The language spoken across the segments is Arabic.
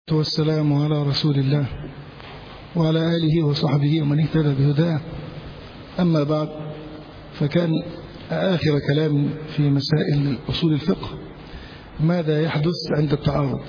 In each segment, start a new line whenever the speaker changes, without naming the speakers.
والسلام على رسول الله وعلى آله وصحبه ومن اهتدى بهداه. أما بعد، فكان آخر كلام في مسائل أصول الفقه ماذا يحدث عند التعارض.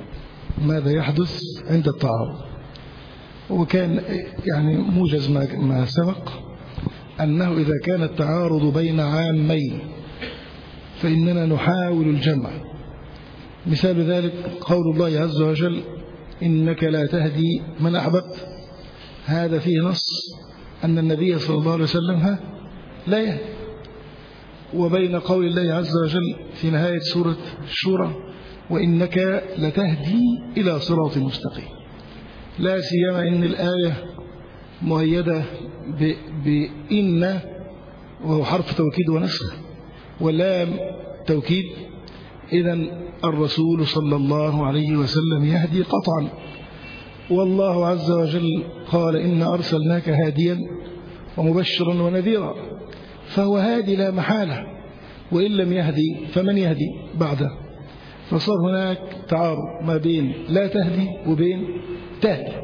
وكان يعني موجز ما سبق أنه إذا كان التعارض بين عامين فإننا نحاول الجمع. مثال ذلك قول الله عز وجل: إنك لا تهدي من أحببت. هذا فيه نص أن النبي صلى الله عليه وسلم لا يهدي. وبين قول الله عز وجل في نهاية سورة الشورى: وإنك لتهدي إلى صراط مستقيم. لا سيما إن الآية مؤيدة بإن، وهو حرف توكيد ونسخ، ولام توكيد. إذن الرسول صلى الله عليه وسلم يهدي قطعا، والله عز وجل قال: إنا أرسلناك هاديا ومبشرا ونذيرا، فهو هادي لا محالة. وإن لم يهدي فمن يهدي بعده؟ فصار هناك تعارض ما بين لا تهدي وبين تهدي.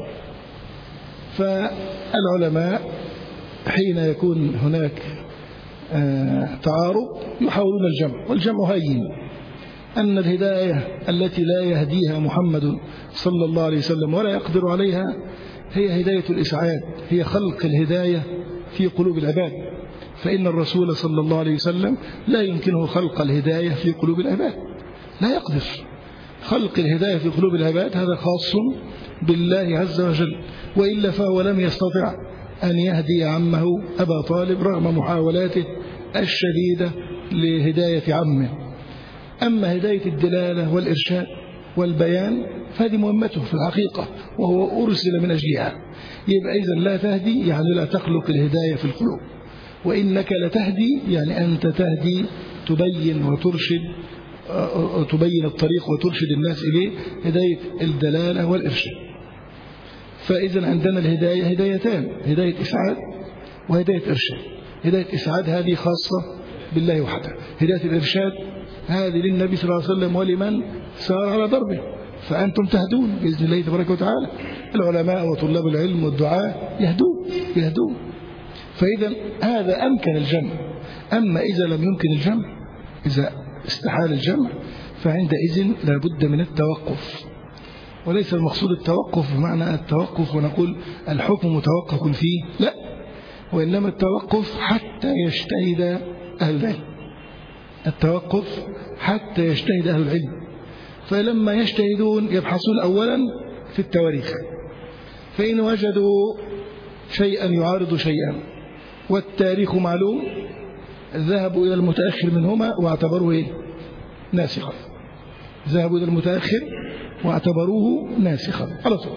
فالعلماء حين يكون هناك تعارض يحاولون الجمع، والجمع هين. أن الهداية التي لا يهديها محمد صلى الله عليه وسلم ولا يقدر عليها هي هداية الإسعاد، هي خلق الهداية في قلوب العباد. فإن الرسول صلى الله عليه وسلم لا يمكنه خلق الهداية في قلوب العباد، لا يقدر. خلق الهداية في قلوب العباد هذا خاص بالله عز وجل، وإلا فهو لم يستطع أن يهدي عمه أبا طالب رغم محاولاته الشديدة لهداية عمه. أما هداية الدلالة والإرشاد والبيان فهذه مهمته في الحقيقة، وهو أرسل من أجلها. يبقى إذن لا تهدي يعني لا تخلق الهداية في القلوب، وإنك لتهدي يعني أنت تهدي، تبين وترشد، تبين الطريق وترشد الناس إليه، هداية الدلالة والإرشاد. فإذن عندنا الهداية هدايتان: هداية إسعاد وهداية إرشاد. هداية إسعاد هذه خاصة بالله وحده، هداية الإرشاد هذه للنبي صلى الله عليه وسلم ولمن سار على دربه، فأنتم تهدون بإذن الله تبارك وتعالى. العلماء وطلاب العلم والدعاء يهدون. فإذا هذا أمكن الجمع. أما إذا لم يمكن الجمع، إذا استحال الجمع، فعندئذ لا بد من التوقف. وليس المقصود التوقف بمعنى التوقف ونقول الحكم متوقف فيه، لا، وإنما التوقف حتى يجتهد أهل العلم. التوقف حتى يجتهد أهل العلم. فلما يجتهدون يبحثون أولا في التواريخ، فإن وجدوا شيئا يعارض شيئا والتاريخ معلوم ذهبوا إلى المتأخر منهما واعتبروه ناسخا. ذهبوا إلى المتأخر واعتبروه ناسخا على طول.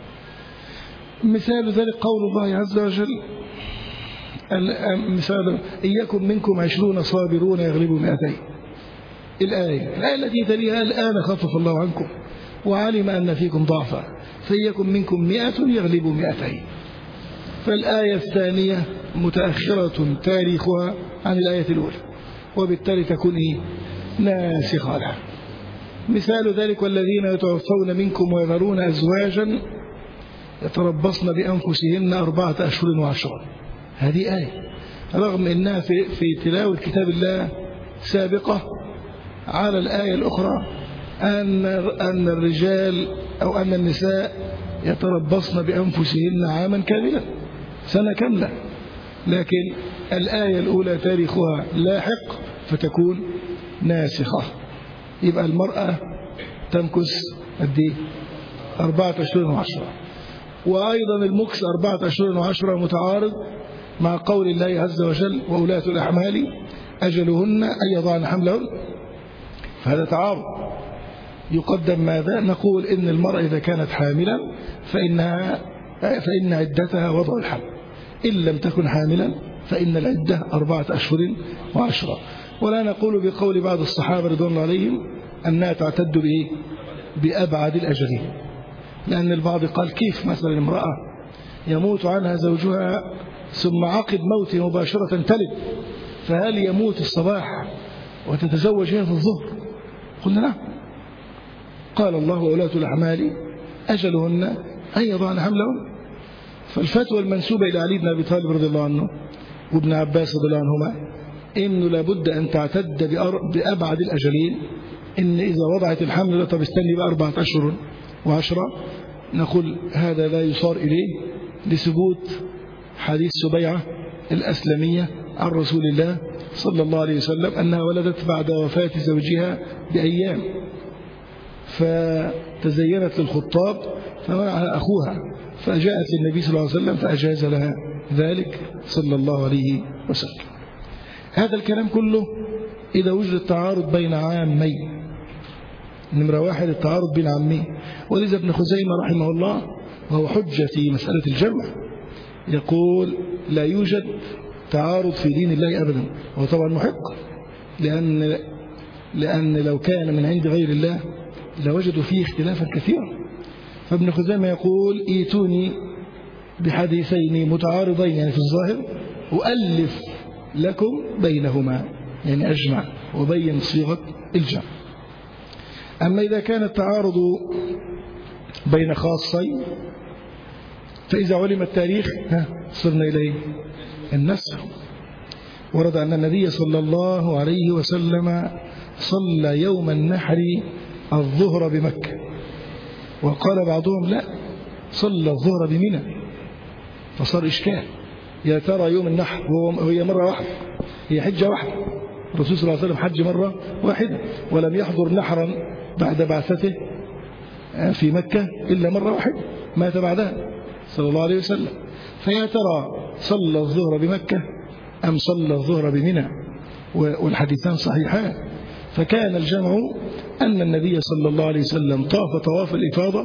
مثال ذلك قول الله عز وجل: مثال إن يكن منكم 20 صابرون يغلبوا 200. الآية التي تليها: الآن خفف الله عنكم وعلم أن فيكم ضعفا فإن يكن منكم 100 يغلبوا 200. فالآية الثانية متأخرة تاريخها عن الآية الأولى، وبالتالي تكون ناسخة لها. مثال ذلك: والذين يتوفون منكم ويذرون أزواجا يتربصن بأنفسهن 4 أشهر و10. هذه آية رغم أنها في تلاوة كتاب الله سابقة على الآية الأخرى أن الرجال أو أن النساء يتربصن بأنفسهن عاما كاملا، سنة كاملة، لكن الآية الأولى تاريخها لاحق فتكون ناسخة. يبقى المرأة تمكث قد ايه؟ 4 أشهر و10. وأيضا المكث 4 أشهر و10 متعارض مع قول الله عز وجل: وأولاة الأحمال أجلهن أن يضعن حملهن. فهذا تعارض. يقدم ماذا؟ نقول إن المرأة إذا كانت حاملا فإن عدتها وضع الحمل. إن لم تكن حاملا فإن العدة 4 أشهر و10. ولا نقول بقول بعض الصحابة رضوان الله عليهم أنها تعتد بأبعد الأجلين، لأن البعض قال: كيف مثلا امرأة يموت عنها زوجها ثم عقب موته مباشرة تلد، فهل يموت الصباح وتتزوج هي في الظهر؟ قلنا نعم. قال الله: وأولاة الأحمال أجلهن أن يضعن حملهن. فالفتوى المنسوبة إلى علي بن أبي طالب رضي الله عنه وابن عباس رضي الله عنهما إنه لابد أن تعتد بأبعد الأجلين، إن إذا وضعت الحمل طب استني ب4 أشهر و10، نقول هذا لا يصار إليه لثبوت حديث سبيعة الأسلمية عن رسول الله صلى الله عليه وسلم أنها ولدت بعد وفاة زوجها بأيام، فتزينت للخطاب فمنعها أخوها، فجاءت للنبي صلى الله عليه وسلم فأجاز لها ذلك صلى الله عليه وسلم. هذا الكلام كله إذا وجد التعارض بين عامين. نمرة 1 التعارض بين عامين، ولذا ابن خزيمة رحمه الله وهو حجة في مسألة الجمع يقول لا يوجد تعارض في دين الله أبدا، وهو طبعا محق، لأن لو كان من عند غير الله لوجدوا فيه اختلافا كثيرا. فابن خزيمة يقول ايتوني بحديثين متعارضين يعني في الظاهر أؤلف لكم بينهما، يعني أجمع وبين صيغة الجمع. أما إذا كان التعارض بين خاصين فإذا علم التاريخ صرنا إليه النسخ. ورد أن النبي صلى الله عليه وسلم صلى يوم النحر الظهر بمكة، وقال بعضهم لا صلى الظهر بمنى، فصار إشكال يا ترى يوم النحر هي مرة واحدة، هي حجة واحدة، الرسول صلى الله عليه وسلم حج مرة واحدة ولم يحضر نحرا بعد بعثته في مكة إلا مرة واحدة مات بعدها صلى الله عليه وسلم، فيا ترى صلى الظهر بمكة أم صلى الظهر بمنى، والحديثان صحيحان. فكان الجمع أن النبي صلى الله عليه وسلم طاف طواف الإفاضة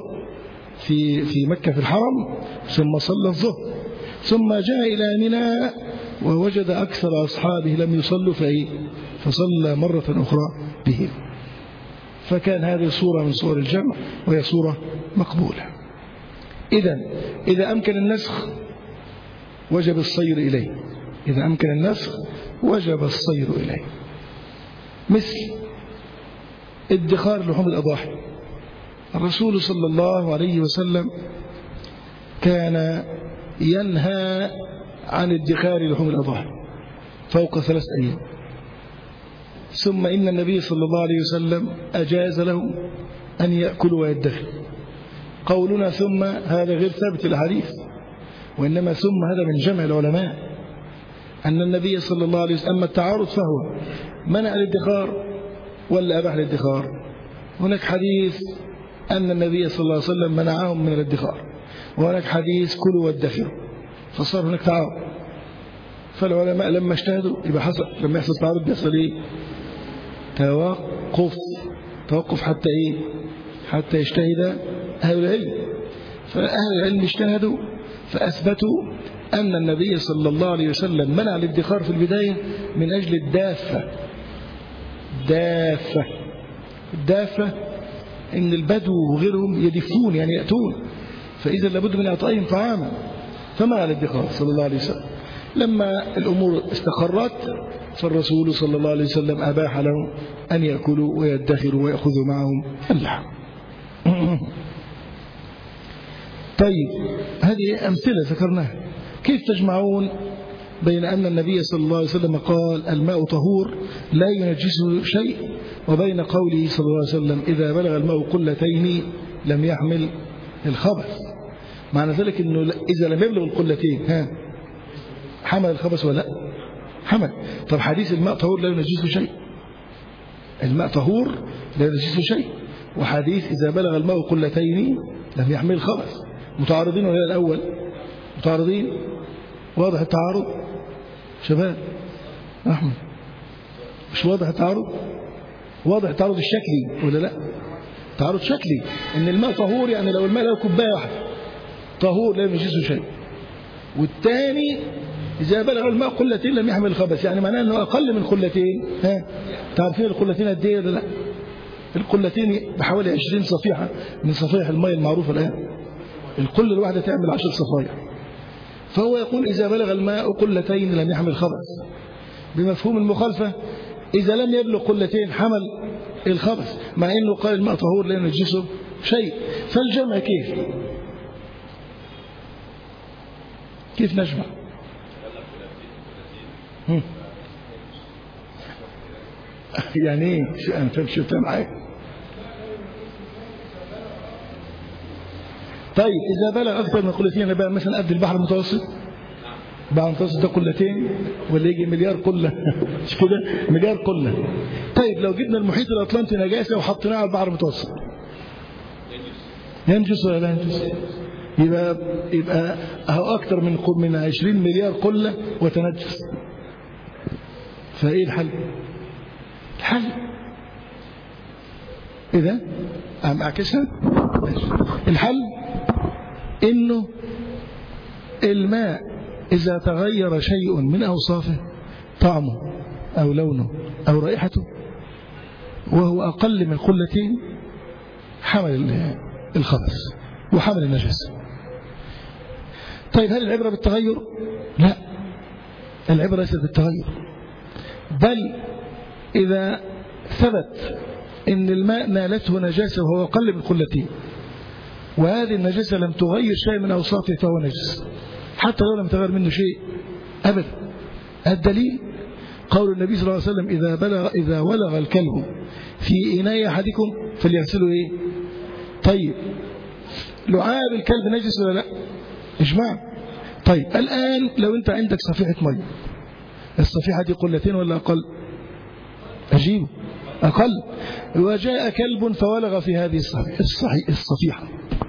في مكة في الحرم ثم صلى الظهر، ثم جاء إلى منى ووجد أكثر أصحابه لم يصلوا فصلى مرة أخرى بهم. فكان هذه صورة من صور الجمع وهي صورة مقبولة. إذا أمكن النسخ وجب الصير إليه، إذا أمكن النسخ وجب الصير إليه. مثل ادخار لحوم الأضاحي، الرسول صلى الله عليه وسلم كان ينهى عن ادخار لحوم الأضاحي فوق 3 أيام، ثم إن النبي صلى الله عليه وسلم أجاز لهم أن يأكلوا ويدخروا. قولنا ثم هذا غير ثابت الحديث، وإنما ثم هذا من جمع العلماء أن النبي صلى الله عليه وسلم، أما التعارض فهو منع الادخار ولا أباح الادخار. هناك حديث أن النبي صلى الله عليه وسلم منعهم من الادخار، وهناك حديث كلوا وادخروا، فصار هناك تعارض. فالعلماء لما اجتهدوا يبقى حصل، لما يحصل تعارض بيحصل ايه؟ توقف حتى ايه؟ حتى يجتهد أهل العلم. فأهل العلم اجتهدوا فأثبتوا أن النبي صلى الله عليه وسلم منع الادخار في البداية من أجل الدافة إن البدو وغيرهم يدفون يعني يأتون، فإذا لابد من إعطائهم طعاما، فمنع الادخار صلى الله عليه وسلم. لما الأمور استقرت فالرسول صلى الله عليه وسلم أباح لهم أن يأكلوا ويدخروا ويأخذوا معهم اللحم. طيب هذه أمثلة ذكرناها. كيف تجمعون بين أن النبي صلى الله عليه وسلم قال الماء طهور لا ينجسه شيء، وبين قوله صلى الله عليه وسلم إذا بلغ الماء قلتين لم يحمل الخبث؟ معنى ذلك أنه إذا لم يبلغ القلتين حمل الخبث ولا حمل. طب حديث الماء طهور لا ينجسه شيء، الماء طهور لا ينجسه شيء، وحديث إذا بلغ الماء قلتين لم يحمل الخبث، متعارضين ولا الأول؟ متعارضين. واضح التعارض شباب؟ أحمد مش واضح التعارض؟ واضح التعارض الشكلي ولا لا؟ تعارض شكلي ان الماء طهور، يعني لو الماء له كوبايه واحده طهور لا ينجسه شيء، والثاني اذا بلغ الماء قلتين لم يحمل الخبث، يعني معناه انه اقل من قلتين. تعرفين القلتين قد ايه ولا لا؟ القلتين بحوالي 20 صفيحه من صفائح الماء المعروفه الان، القله الواحده تعمل 10 صفائح. فهو يقول إذا بلغ الماء قلتين لم يحمل الخبث، بمفهوم المخالفة إذا لم يبلغ قلتين حمل الخبث، مع أنه قال الماء طهور لا ينجسه شيء. فالجمع كيف نجمع؟ يعني ايه؟ انا فاهم شو معاك. طيب اذا بلغ اكثر من قلتين بقى مثلا قد البحر المتوسط، بقى المتوسط ده قلتين ولا يجي مليار قله؟ مش كده؟ مليار قله. طيب لو جبنا المحيط الاطلنطي نجاسه وحطيناه على البحر المتوسط ينجس ولا لا ينجس؟ يبقى اهو اكثر من 20 مليار قله وتنجس. فايه الحل؟ اذا اعكسها الحل انه الماء اذا تغير شيء من اوصافه، طعمه او لونه او رائحته، وهو اقل من قلتين، حمل الخبث وحمل النجاسه. طيب هل العبره بالتغير؟ لا، العبره ليست بالتغير، بل اذا ثبت ان الماء نالته نجاسه وهو اقل من قلتين، وهذه النجاسه لم تغير شيء من اوصافه، فهو نجس حتى لو لم تغير منه شيء ابدا. الدليل قول النبي صلى الله عليه وسلم اذا ولغ الكلب في اناء احدكم فليغسله ايه؟ طيب لعاب الكلب نجس ولا لا؟ اجماع. طيب الان لو انت عندك صفيحه ميه، الصفيحه دي قلتين ولا اقل؟ اجيبه اقل. وجاء كلب فولغ في هذه الصفيحه،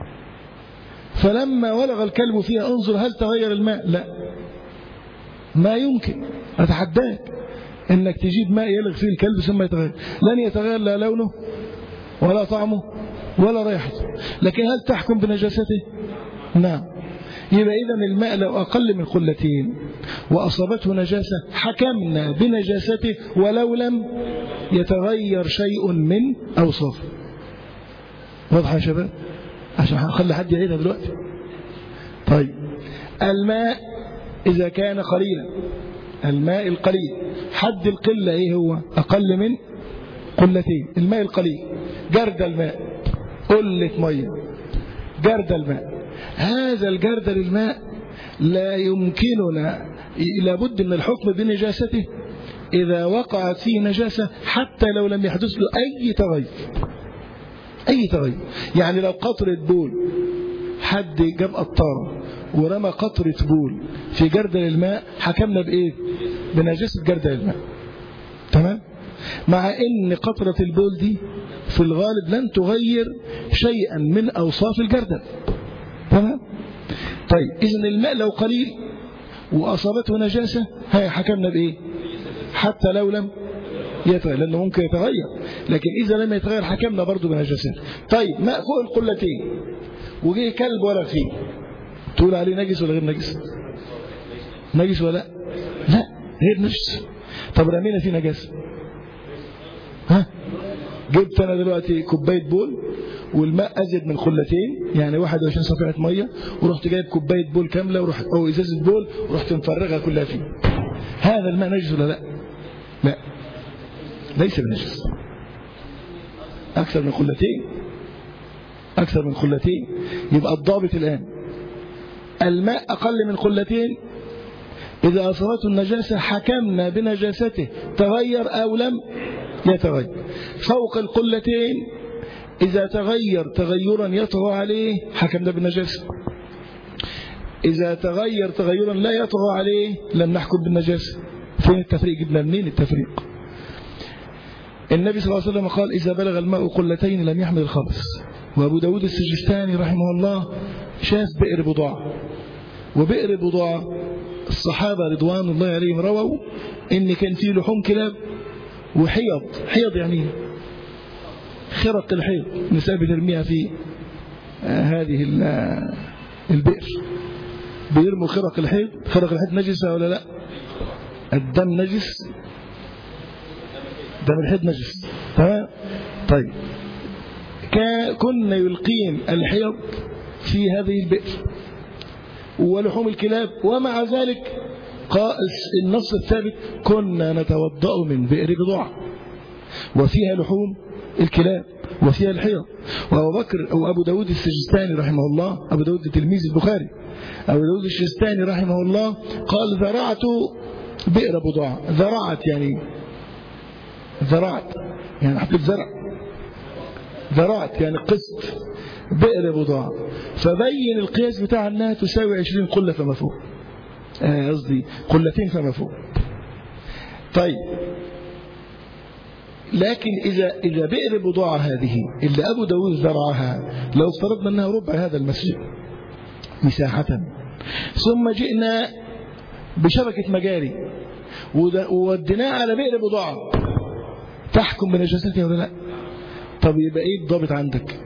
فلما ولغ الكلب فيها انظر هل تغير الماء؟ لا، ما يمكن. أتحداك انك تجيب ماء يلغ فيه الكلب ثم يتغير، لن يتغير لا لونه ولا طعمه ولا ريحته. لكن هل تحكم بنجاسته؟ نعم. يبقى إذن الماء لو أقل من قلتين وأصابته نجاسة حكمنا بنجاسته ولو لم يتغير شيء من أوصافه. واضح يا شباب؟ عشان هنخلي حد يعيدها دلوقتي. طيب الماء إذا كان قليلا، الماء القليل حد القلة إيه هو؟ أقل من قلتين. الماء القليل جرد الماء، قلة مية، جرد الماء، هذا الجرد للماء لا يمكننا، لابد من الحكم بنجاسته إذا وقعت فيه نجاسة حتى لو لم يحدث له أي تغير. يعني لو قطرة بول، حد جاب قطارة ورمى قطرة بول في جردل الماء، حكمنا بإيه؟ بنجاسة جردل الماء. تمام؟ مع ان قطرة البول دي في الغالب لن تغير شيئا من اوصاف الجردل. تمام؟ طيب اذن الماء لو قليل واصابته نجاسة حكمنا بايه؟ حتى لو لم يتغير، لانه ممكن يتغير، لكن اذا لم يتغير حكمنا برضو بنجاسات. طيب ماء فوق القلتين وجه كلب ولا فيه، تقول عليه نجس ولا غير نجس؟ نجس ولا لا؟ غير نجس. طب رمينا فيه نجاسة، جبت انا دلوقتي كوبايه بول والماء ازيد من قلتين، يعني 21 صفيحه ميه، ورحت جايب كوبايه بول كامله ورحت او ازازه بول ورحت مفرغها كلها فيه، هذا الماء نجس ولا لا؟ لا، ليس بنجس. اكثر من قلتين. يبقى الضابط الان الماء اقل من قلتين اذا اصابته النجاسه حكمنا بنجاسته تغير او لم يتغير. فوق القلتين إذا تغير تغيرا يطغى عليه حكمنا بالنجاسة، إذا تغير تغيرا لا يطغى عليه لم نحكم بالنجاسة. فين التفريق؟ جبنا منين التفريق؟ النبي صلى الله عليه وسلم قال إذا بلغ الماء قلتين لم يحمل الخبث. وأبو داود السجستاني رحمه الله شاف بئر بضاعة، وبئر بضاعة الصحابة رضوان الله عليهم رووا إن كان فيه لحوم كلاب وحيض يعني خرق الحيض، نساء بترميها في هذه البئر، بيرموا خرق الحيض نجسة ولا لا؟ الدم نجس، دم الحيض نجس. تمام؟ طيب كنا يلقين الحيض في هذه البئر ولحوم الكلاب، ومع ذلك النص الثابت كنا نتوضأ من بئر بضاعة وفيها لحوم الكلاب، وفيها الحيض. وأبو بكر أو أبو داود السجستاني رحمه الله، أبو داود تلميذ البخاري، أبو داود السجستاني رحمه الله قال ذرعت بئر بضاعة. ذرعت يعني حطيت زرع، ذرعت يعني قسط بئر بضاعة، فبين القياس بتاع أنها تساوي 20 قلة فما فوق، قصدي قلتين فما فوق. طيب لكن إذا بئر بضاعة هذه اللي أبو داود زرعها لو افترضنا أنها ربع هذا المسجد مساحة، ثم جئنا بشبكة مجاري ووديناها على بئر بضاعة، تحكم بنجاستها ولا لا؟ طب يبقى ايه الضابط عندك؟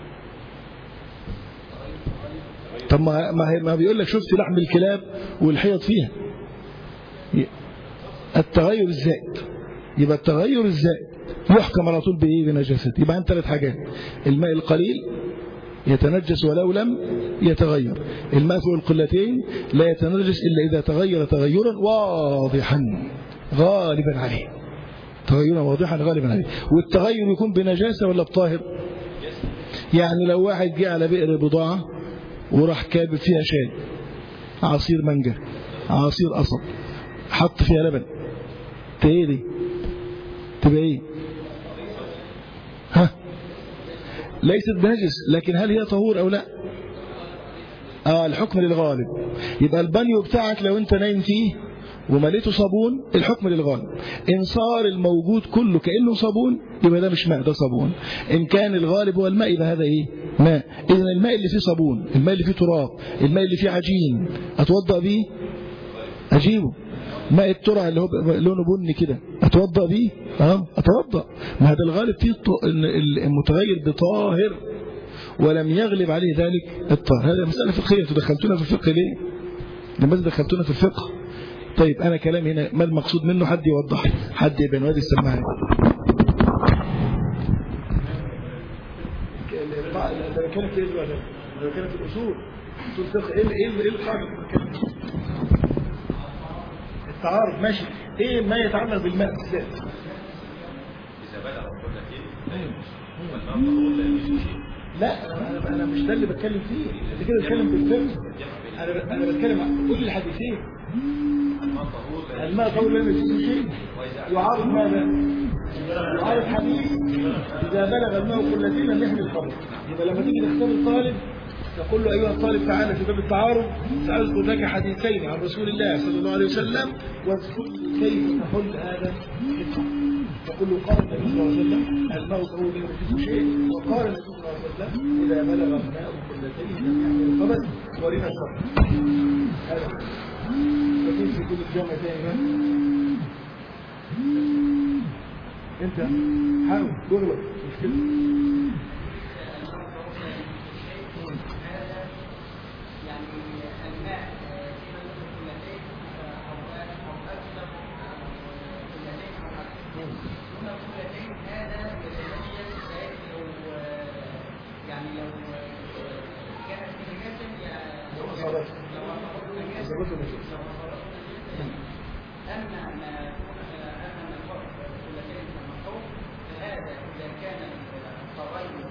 طب ما بيقول لك شفت لحم الكلاب والحيض فيها التغير الزائد، يبقى التغير الزائد يحكم على طول بايه؟ بنجاسته. يبقى عندنا 3 حاجات: الماء القليل يتنجس ولو لم يتغير، الماء فوق القلتين لا يتنجس الا اذا تغير تغيرا واضحا غالبا عليه، تغيرا واضحا غالبا عليه. والتغير يكون بنجاسه ولا بطاهر؟ يعني لو واحد جه على بئر بضاعه وراح كابب فيها شاي، عصير مانجا، عصير قصب، حط فيها لبن، ايه دي؟ تبقى ايه؟ ها؟ ليست بنجس، لكن هل هي طهور او لا؟ الحكم للغالب. يبقى البانيو بتاعك لو انت نايم فيه ومليته صابون الحكم للغالب. ان صار الموجود كله كأنه صابون يبقى ده مش ماء، ده صابون. ان كان الغالب هو الماء يبقى هذا ايه؟ ماء. اذا الماء اللي فيه صابون، الماء اللي فيه تراب، الماء اللي فيه عجين اتوضأ بيه؟ اجيبه. ماء الترع اللي هو لونه بني كده اتوضأ بيه؟ اتوضأ. ما هذا الغالب فيه المتغير بطاهر ولم يغلب عليه ذلك الطاهر. هذا مسألة فقهية. انتوا دخلتونا في الفقه ليه؟ لماذا دخلتونا في الفقه؟ طيب أنا كلامي هنا ما المقصود منه؟ حد يوضح، حد يبقى نوادي السماعي. ده كان في ايه؟ ده كان في الأصول الفقه. ايه القاعدة؟ التعارض ماشي. ايه ما يتعلق بالماء بالذات؟
إذا بلغ قلتين والماء لا يجوز شيء.
لا انا مش ده اللي بتكلم فيه، انت كده بتكلم في الفقه. انا بتكلم عن كل الحديثين. الماء طهور لا يجوز شيء يعارض ماذا؟ يعارض حديث اذا بلغ الماء قلتين لم يحمل الخمر. يبقى لما تيجي تختار الطالب تقول له ايها الطالب تعالى في باب التعارض سأذكر لك حديثين عن رسول الله صلى الله عليه وسلم واذكر كيف تحل هذا الحكم. تقول له قال النبي صلى الله عليه وسلم الماء طهور لا يجوز شيء، وقال النبي صلى الله عليه وسلم اذا بلغ الماء قلتين لم يحمل الخبث ورث الشر. هذا لكن في كل الجامعة تاني انت حاول تغلط مشكلة.
يعني الماء في كلتين او اكثر كلتين او اكثر دون كلتين هذا يتميز لو يعني لو كانت نجاسة أما ما الفرق كلتين المحروم فهذا إذا كان التغير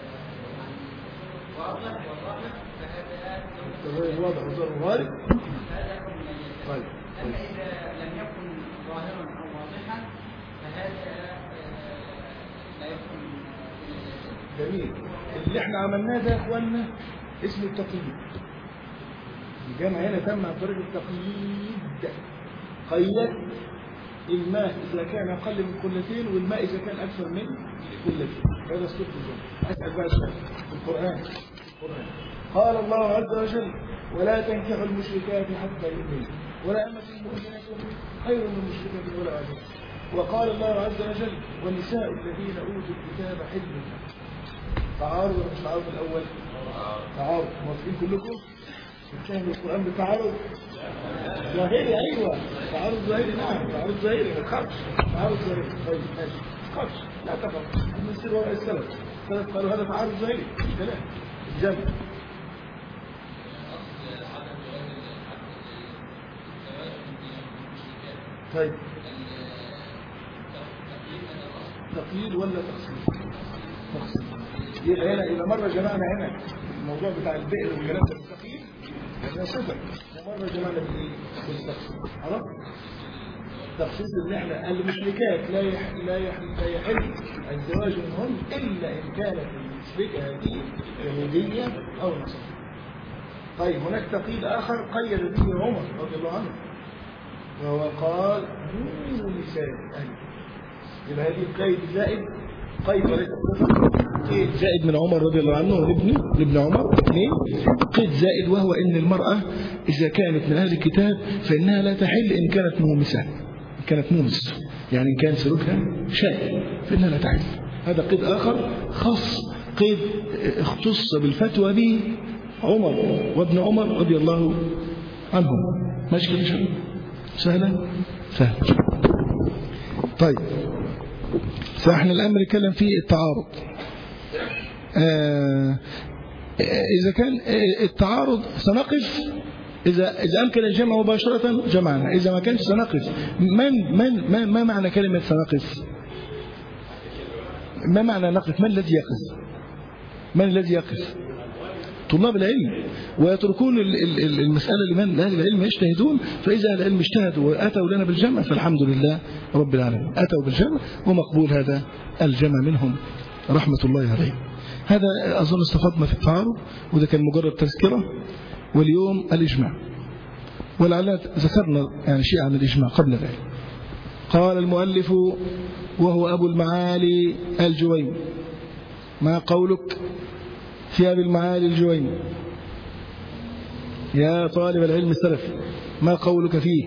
واضح والظاهر فهذا
التغير واضح والظاهر غالب
هذا يكون مميزا.
طيب.
أما إذا لم يكن ظاهرا أو واضحا فهذا لا يكون مميزا.
جميل. اللي احنا عملناه ده يا اخواننا اسمه التقييد. الجامع هنا تم عن طريق التقييد. قيد الماء إذا كان أقل من قلتين والماء إذا كان أكثر من قلتين. هذا اسلوب الجامع. أسأل بقى سؤال في القرآن. قال الله عز وجل ولا تنكحوا المشركات حتى يؤمنوا ولا أمة مؤمنة خير من مشركة ولا عبد. وقال الله عز وجل والنساء الذين أوتوا الكتاب حل لهم. تعارض ولا مش تعارض الأول؟ تعارض. موافقين كلكم؟ بتفهم القرآن بتعارض ظاهري. أيوة تعارض ظاهري. نعم تعارض ظاهري. ما تخافش. تعارض ظاهري. طيب ماشي ما تخافش لا تخاف. نصير وراء السلف. السلف قالوا هذا تعارض ظاهري. كلام الجمع. طيب تقييد ولا تخصيص؟ تخصيص. يبقى مرة جمعنا هنا الموضوع بتاع البئر والكلام ده بالتقييد هذا صفة، ومرة جمعنا بالايه؟ بالتخصيص. خلاص؟ تخصيص ان احنا المشركات لا يحل الزواج منهن الا ان كانت المشركة هذه يهودية او نصرانية. طيب هناك تقييد اخر قيد به عمر رضي الله عنه، وهو قال دون نساء اهل. يبقى هذه قيد زائد، قيد وليس قيد زائد من عمر رضي الله عنه وابن عمر. اثنين قيد زائد، وهو ان المرأة اذا كانت من اهل الكتاب فانها لا تحل ان كانت مومسة، ان كانت مومس يعني ان كان سلوكها شاذ فانها لا تحل. هذا قيد اخر خاص، قيد اختص بالفتوى به عمر وابن عمر رضي الله عنهم. ماشي كده شباب؟ سهلة؟ سهل. طيب فاحنا الآن بنتكلم في التعارض. إذا كان التعارض سنقف، إذا أمكن الجمع مباشرة جمعنا، إذا ما كانش سنقف. ما معنى كلمة سنقف؟ ما معنى نقف؟ من الذي يقف؟ من الذي يقف؟ طلاب العلم، ويتركون المسألة لمن أهل العلم يجتهدون. فإذا أهل العلم اجتهدوا وأتوا لنا بالجمع فالحمد لله رب العالمين، أتوا بالجمع ومقبول هذا الجمع منهم رحمة الله عليهم. هذا أظن استفدنا في التعارض، وده كان مجرد تذكرة. واليوم الإجماع، ولعلنا ذكرنا يعني شيء عن الإجماع قبل ذلك. قال المؤلف وهو أبو المعالي الجويني: ما قولك في أبي المعالي الجويني يا طالب العلم السلفي؟ ما قولك فيه؟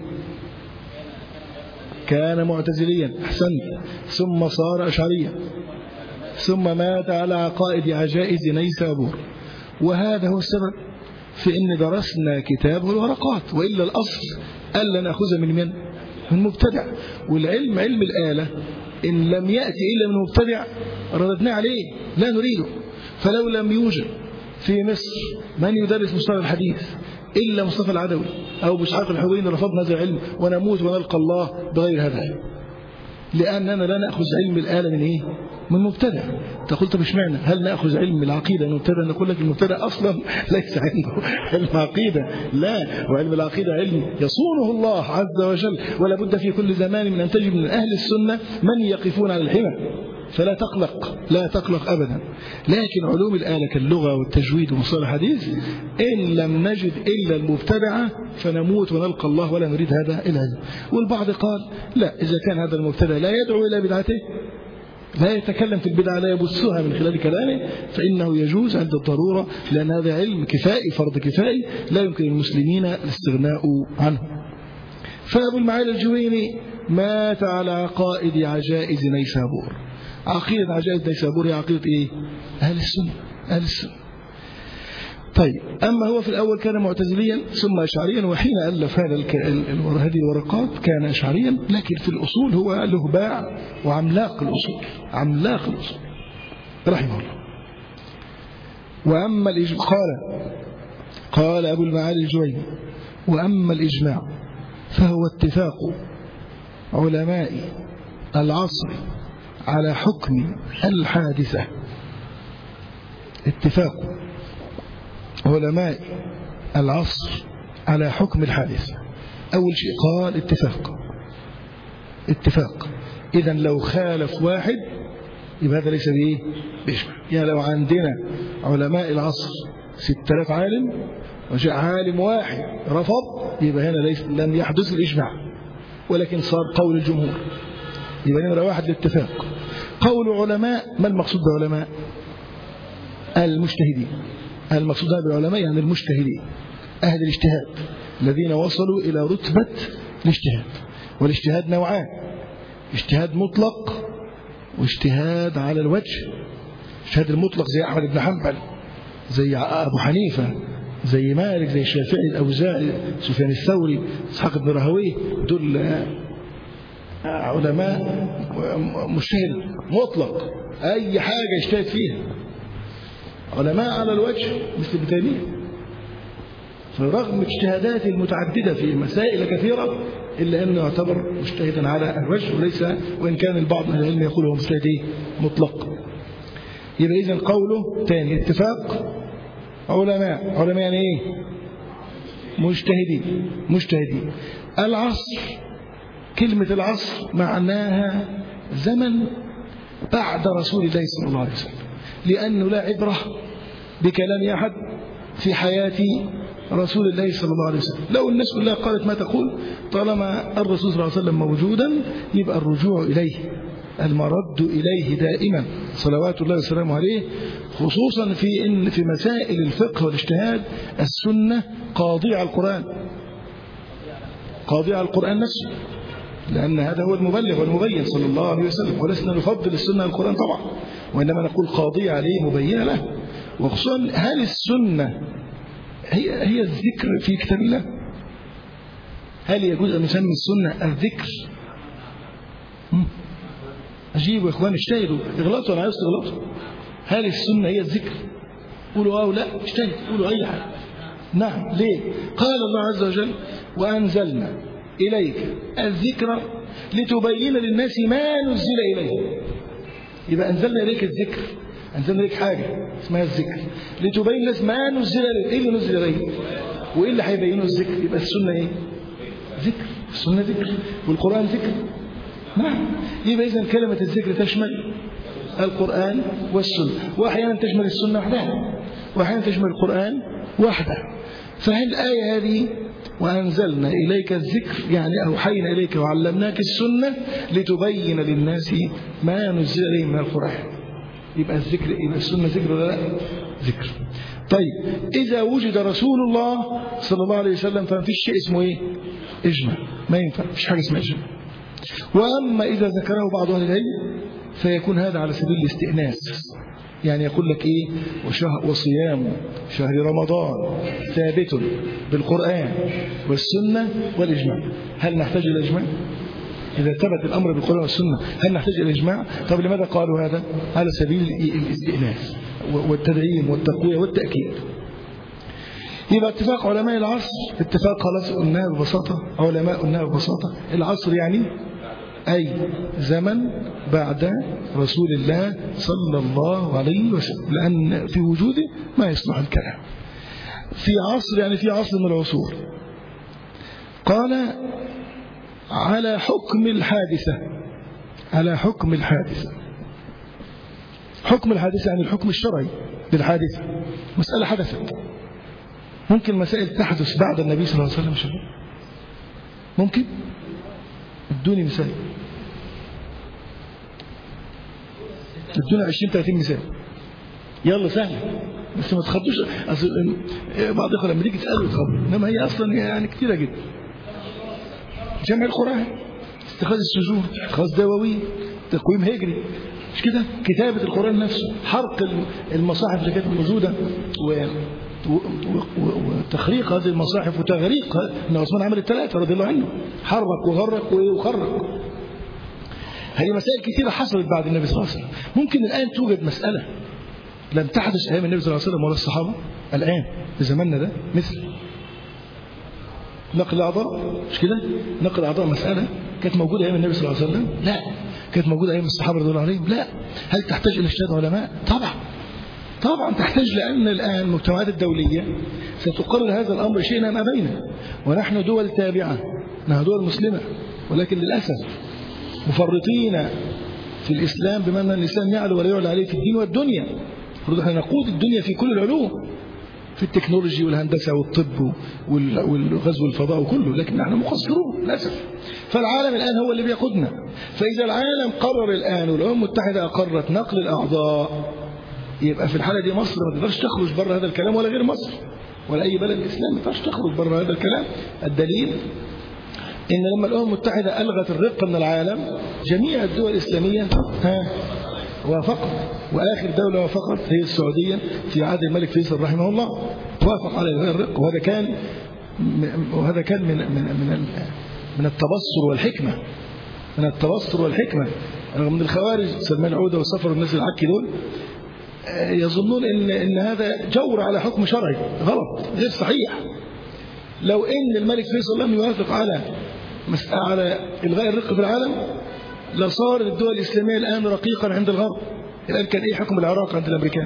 كان معتزليا، أحسنت، ثم صار أشعريا، ثم مات على عقائد عجائز نيسابور. وهذا هو السبب في أن درسنا كتابه الورقات، وإلا الأصل ألا نأخذ من مبتدع. والعلم علم الآلة إن لم يأتي إلا من مبتدع رددنا عليه، لا نريده. فلو لم يوجد في مصر من يدرس مصطلح الحديث إلا مصطفى العدوي أو بشعاق الحويني لرفضنا هذا العلم ونموت ونلقى الله بغير هذا العلم، لأننا لا نأخذ علم الآلة من إيه؟ من مبتدع. تقول طب اشمعنى؟ هل نأخذ علم العقيدة من مبتدع؟ نقول لك المبتدع أصلا ليس عنده علم عقيدة، لا، وعلم العقيدة علم يصونه الله عز وجل، ولا بد في كل زمان من أن تجد من أهل السنة من يقفون على الحمى. فلا تقلق، لا تقلق أبدا. لكن علوم الآلة كاللغة والتجويد ومصطلح الحديث إن لم نجد إلا المبتدعة فنموت ونلقى الله ولا نريد هذا العلم. والبعض قال لا، إذا كان هذا المبتدع لا يدعو إلى بدعته، لا يتكلم في البدعة، لا يبثها من خلال كلامه، فإنه يجوز عند الضرورة، لأن هذا علم كفائي، فرض كفائي لا يمكن للمسلمين الاستغناء عنه. فأبو المعالي الجويني مات على عقائد عجائز نيسابور. عقيدة عجائز نيسابور هي عقيدة إيه؟ أهل السنة، أهل السنة. طيب، أما هو في الأول كان معتزليا ثم أشعريا، وحين ألف هذه الورقات كان أشعريا، لكن في الأصول هو له باع وعملاق الأصول، عملاق الأصول رحمه الله. وأما الإجماع، قال أبو المعالي الجويني: وأما الإجماع فهو اتفاق علماء العصر على حكم الحادثة. اتفاق علماء العصر على حكم الحادثة. أول شيء قال اتفاق. إذن لو خالف واحد يبقى هذا ليس بإيه؟ بإجماع. يعني لو عندنا علماء العصر 6000 عالم وجاء عالم واحد رفض، يبقى هنا لم يحدث الإجماع، ولكن صار قول الجمهور. يبقى نمرة واحد الاتفاق. قول علماء، ما المقصود بعلماء؟ المجتهدين. المقصود بالعلماء يعني المجتهدين، أهل الاجتهاد الذين وصلوا إلى رتبة الاجتهاد. والاجتهاد نوعان: اجتهاد مطلق واجتهاد على الوجه. الاجتهاد المطلق زي أحمد بن حنبل، زي أبو حنيفة، زي مالك، زي الشافعي، الأوزاعي، سفيان الثوري، إسحاق بن راهويه، دول علماء مجتهد مطلق، أي حاجة يجتهد فيها. علماء على الوجه مثل ابن تيمية، فرغم اجتهاداته المتعددة في مسائل كثيرة إلا أنه يعتبر مجتهدا على الوجه، وإن كان البعض من العلم يقول هو مجتهد مطلق. يبقى إذن قوله تاني اتفاق علماء يعني إيه؟ مجتهدين. العصر، كلمة العصر معناها زمن بعد رسول الله صلى الله عليه وسلم، لأنه لا عبرة بكلام أحد في حياة رسول الله صلى الله عليه وسلم. لو الناس كلها قالت ما تقول، طالما الرسول صلى الله عليه وسلم موجودا يبقى الرجوع إليه، المرد إليه دائما صلوات الله وسلامه عليه، خصوصا في مسائل الفقه والاجتهاد. السنة قاضية على القرآن نفسه، لأن هذا هو المبلغ والمبين صلى الله عليه وسلم، ولسنا نفضل السنة على القرآن طبعا، وإنما نقول قاضية عليه مبينة له. وخصوصا هل السنة هي الذكر في كتاب الله؟ هل يجوز أن نسمي السنة الذكر؟ أجيبوا يا إخوان، اجتهدوا، اغلطوا، أنا عايز تغلطوا. هل السنة هي الذكر؟ قولوا أو لا، اجتهدوا، قولوا أي حاجة. نعم. ليه؟ قال الله عز وجل وأنزلنا إليك الذكر لتبين للناس ما نزل إليه. يبقى أنزلنا إليك الذكر، أنزلنا إليك حاجة اسمها الذكر لتبين للناس ما نزل إليه. إيه اللي نزل إليه؟ وإيه اللي هيبينه الذكر؟ يبقى السنة إيه؟ ذكر. السنة ذكر والقرآن ذكر. نعم. يبقى إذن كلمة الذكر تشمل القرآن والسنة، وأحيانا تشمل السنة وحدها، وأحيانا تشمل القرآن وحده. فهل الآية هذه وأنزلنا إليك الذكر يعني أوحينا إليك وعلمناك السنة لتبين للناس ما نزل إليه من القرآن. يبقى الذكر، يبقى السنة ذكر ولا لا؟ ذكر. طيب إذا وجد رسول الله صلى الله عليه وسلم فما فيش شيء اسمه إيه؟ إجماع، ما ينفع، مفيش حاجة اسمها إجماع. وأما إذا ذكره بعض أهل العلم فيكون هذا على سبيل الاستئناس، يعني يقول لك إيه؟ وصيام شهر رمضان ثابت بالقرآن والسنة والإجماع. هل نحتاج إلى إجماع؟ إذا ثبت الأمر بالقرآن والسنة هل نحتاج إلى إجماع؟ طب لماذا قالوا هذا؟ على سبيل الاستئناس والتدعيم والتقوية والتأكيد. يبقى اتفاق علماء العصر، اتفاق خلاص قلناه ببساطة، علماء قلناه ببساطة. العصر يعني أي زمن بعد رسول الله صلى الله عليه وسلم، لأن في وجوده ما يصلح الكلام. في عصر يعني في عصر من العصور. قال على حكم الحادثة، على حكم الحادثة. حكم الحادثة يعني الحكم الشرعي للحادثة. مسألة حدثت، ممكن مسائل تحدث بعد النبي صلى الله عليه وسلم شباب، ممكن. ادوني مثال، ادونا 20-30 مثال، يلا سهل، بس ما تخضوش. اصل بعض الاخوه لما تيجي تساله يتخضوا، انما هي اصلا يعني كثيره جدا. جمع القرآن، اتخاذ السجود، اتخاذ دواوين، تقويم هجري، مش كده؟ كتابة القرآن نفسه، حرق المصاحف اللي كانت موجودة وتخريق هذه المصاحف وتغريق. ان عثمان عمل الثلاثة رضي الله عنه، حرق وغرق وخرق. هذه مسائل كثيرة حصلت بعد النبي صلى الله عليه وسلم. ممكن الآن توجد مسألة لم تحدث أيام النبي صلى الله عليه وسلم ولا الصحابة الآن في زماننا ده، مثل نقل الأعضاء، مش كده؟ نقل الأعضاء مسألة كانت موجودة أيام النبي صلى الله عليه وسلم؟ لا. كانت موجودة أيام الصحابة رضي الله عليهم؟ لا. هل تحتاج إلى اجتهاد علماء؟ طبعا تحتاج، لأن الآن المجتمعات الدولية ستقرر هذا الأمر شئنا ما بينه، ونحن دول تابعة، نحن دول مسلمة، ولكن للأسف مفرطين في الإسلام، بما أن الإسلام يعلو ولا يعلى عليه في الدين والدنيا. نحن نقود الدنيا في كل العلوم، في التكنولوجي والهندسة والطب والغزو الفضاء وكله، لكن نحن مقصرون للأسف. فالعالم الآن هو اللي بيقودنا. فإذا العالم قرر الآن والأمم المتحدة أقرت نقل الأعضاء، يبقى في الحالة دي مصر ما تقدرش تخرج بره هذا الكلام، ولا غير مصر ولا أي بلد إسلامي ما تقدرش تخرج بره هذا الكلام. الدليل إن لما الأمم المتحدة ألغت الرق من العالم، جميع الدول الإسلامية وافقت، وآخر دولة وافقت هي السعودية في عهد الملك فيصل رحمه الله، وافق على إلغاء الرق. وهذا كان من التبصر والحكمة، من التبصر والحكمة. رغم من الخوارج سلمان عودة وصفر والناس العكي دول يظنون إن هذا جور على حكم شرعي، غلط، غير صحيح. لو إن الملك فيصل لم يوافق على إلغاء الرق في العالم، لصار الدول الإسلامية الآن رقيقا عند الغرب، الآن كان إيه حكم العراق عند الأمريكان؟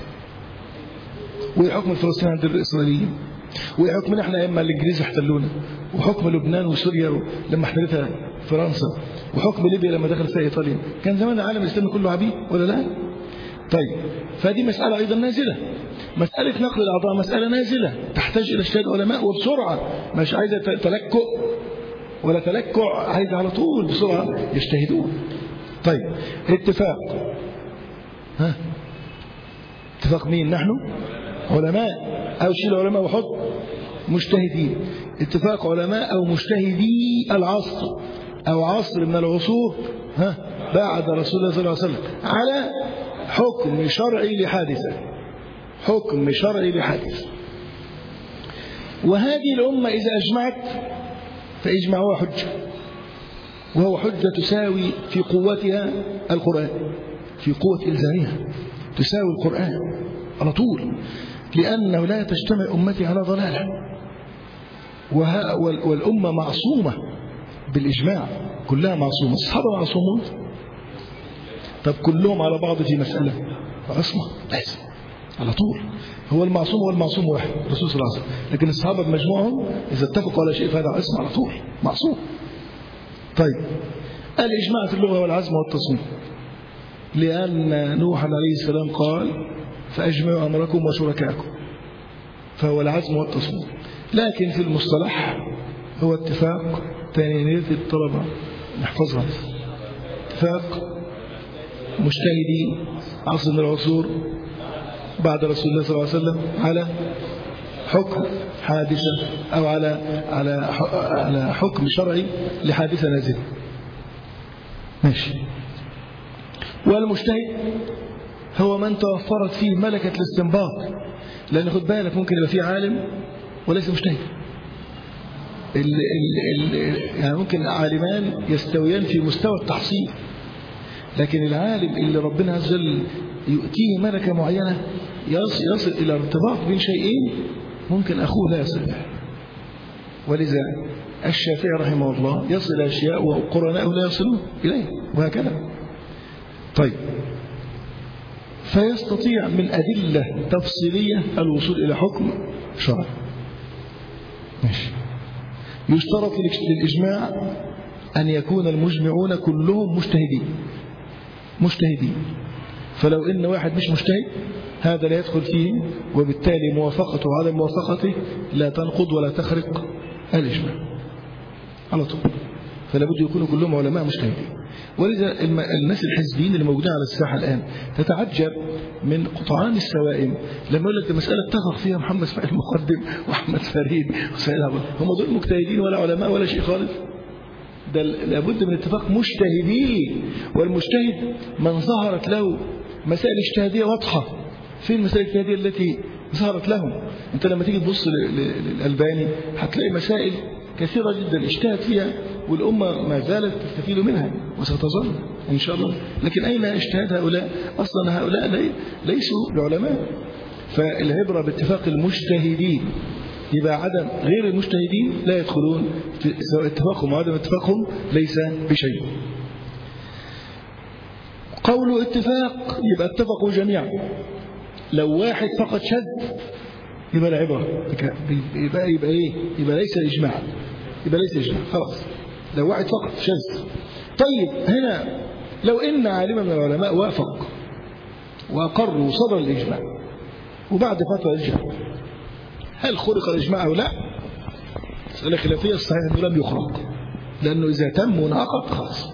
وإيه حكم الفلسطينيين عند الإسرائيليين؟ وإيه حكمنا إحنا لما الإنجليز احتلونا؟ وحكم لبنان وسوريا لما احتلتها فرنسا؟ وحكم ليبيا لما دخل فيها إيطاليا؟ كان زمان العالم الإسلامي كله عبيد ولا لا؟ طيب، فهذه مسألة أيضا نازلة. مسألة نقل الأعضاء مسألة نازلة تحتاج إلى اجتهاد علماء وبسرعة، مش عايزة تلكؤ ولا تلكع، عايزة على طول بسرعة يجتهدون. طيب، اتفاق، اتفاق مين؟ نحن علماء، أو شيل علماء وحط مجتهدين. اتفاق علماء أو مجتهدي العصر أو عصر من العصور بعد رسول الله صلى الله عليه وسلم على حكم شرعي لحادثة، حكم شرعي لحادثة. وهذه الأمة إذا أجمعت فإجماعها حجة، وهو حجة تساوي في قوتها القرآن، في قوة إلزامها تساوي القرآن على طول، لأنه لا تجتمع أمتي على ضلالة، والأمة معصومة بالإجماع، كلها معصومة. الصحابة معصومون؟ طب كلهم على بعض في مسألة عصمة؟ لازم على طول. هو المعصوم والمعصوم واحد، الرسول صلى الله عليه وسلم، لكن الصحابة بمجموعهم إذا اتفقوا على شيء فهذا عصمة على طول، معصوم. طيب، الإجماع في اللغة والعزم والتصميم، لأن نوح عليه السلام قال فأجمعوا أمركم وشركاءكم، فهو العزم والتصميم. لكن في المصطلح هو اتفاق تانية الطلبة نحفظها، اتفاق مجتهدي عصر من العصور بعد رسول الله صلى الله عليه وسلم على حكم حادثة أو على حكم شرعي لحادثة نازلة. ماشي. والمجتهد هو من توفرت فيه ملكة الاستنباط، لأن خد بالك ممكن يبقى فيه عالم وليس مجتهد. يعني ممكن عالمان يستويان في مستوى التحصيل، لكن العالم اللي ربنا عز وجل يؤتيه ملكة معينة يصل إلى ارتباط بين شيئين ممكن أخوه لا يصل له. ولذا الشافعي رحمه الله يصل إلى أشياء وقرناءه لا يصلون إليه، وهكذا. طيب، فيستطيع من أدلة تفصيلية الوصول إلى حكم شرعي. ماشي. يشترط للإجماع أن يكون المجمعون كلهم مجتهدين، فلو إن واحد مش مجتهد هذا لا يدخل فيه، وبالتالي موافقته وعدم موافقته لا تنقض ولا تخرق الإجماع على طول. فلا بد يكونوا كلهم علماء مجتهدين. ولذا الناس الحزبيين اللي موجودين على الساحة الآن تتعجب من قطعان السوائم لما يقول لك المسألة اتفق فيها محمد اسماعيل المقدم وأحمد فريد وسيد عبد، هم دول مجتهدين ولا علماء ولا شيء خالص؟ ده لابد من اتفاق مجتهدين، والمجتهد من ظهرت له مسائل اجتهادية واضحة. فين المسائل الاجتهادية التي ظهرت لهم؟ انت لما تيجي تبص للألباني هتلاقي مسائل كثيرة جدا اجتهد فيها والأمة ما زالت تستفيد منها وستظل إن شاء الله. لكن أين اجتهاد هؤلاء؟ أصلا هؤلاء ليسوا بعلماء. فالعبرة باتفاق المجتهدين، يبقى عدم غير المجتهدين لا يدخلون، سواء اتفاقهم وعدم اتفاقهم ليس بشيء. قولوا اتفاق يبقى اتفقوا جميعا. لو واحد فقط شذ يبقى العبرة يبقى ايه؟ يبقى ليس اجماع، يبقى ليس اجماع خلاص لو واحد فقط شذ. طيب هنا لو ان عالما من العلماء وافق واقروا صدر الاجماع وبعد فترة رجع، هل خرق الاجماع او لا؟ مسألة خلافية، الصحيح انه لم يخرق، لانه اذا تم ونعقد خلاص.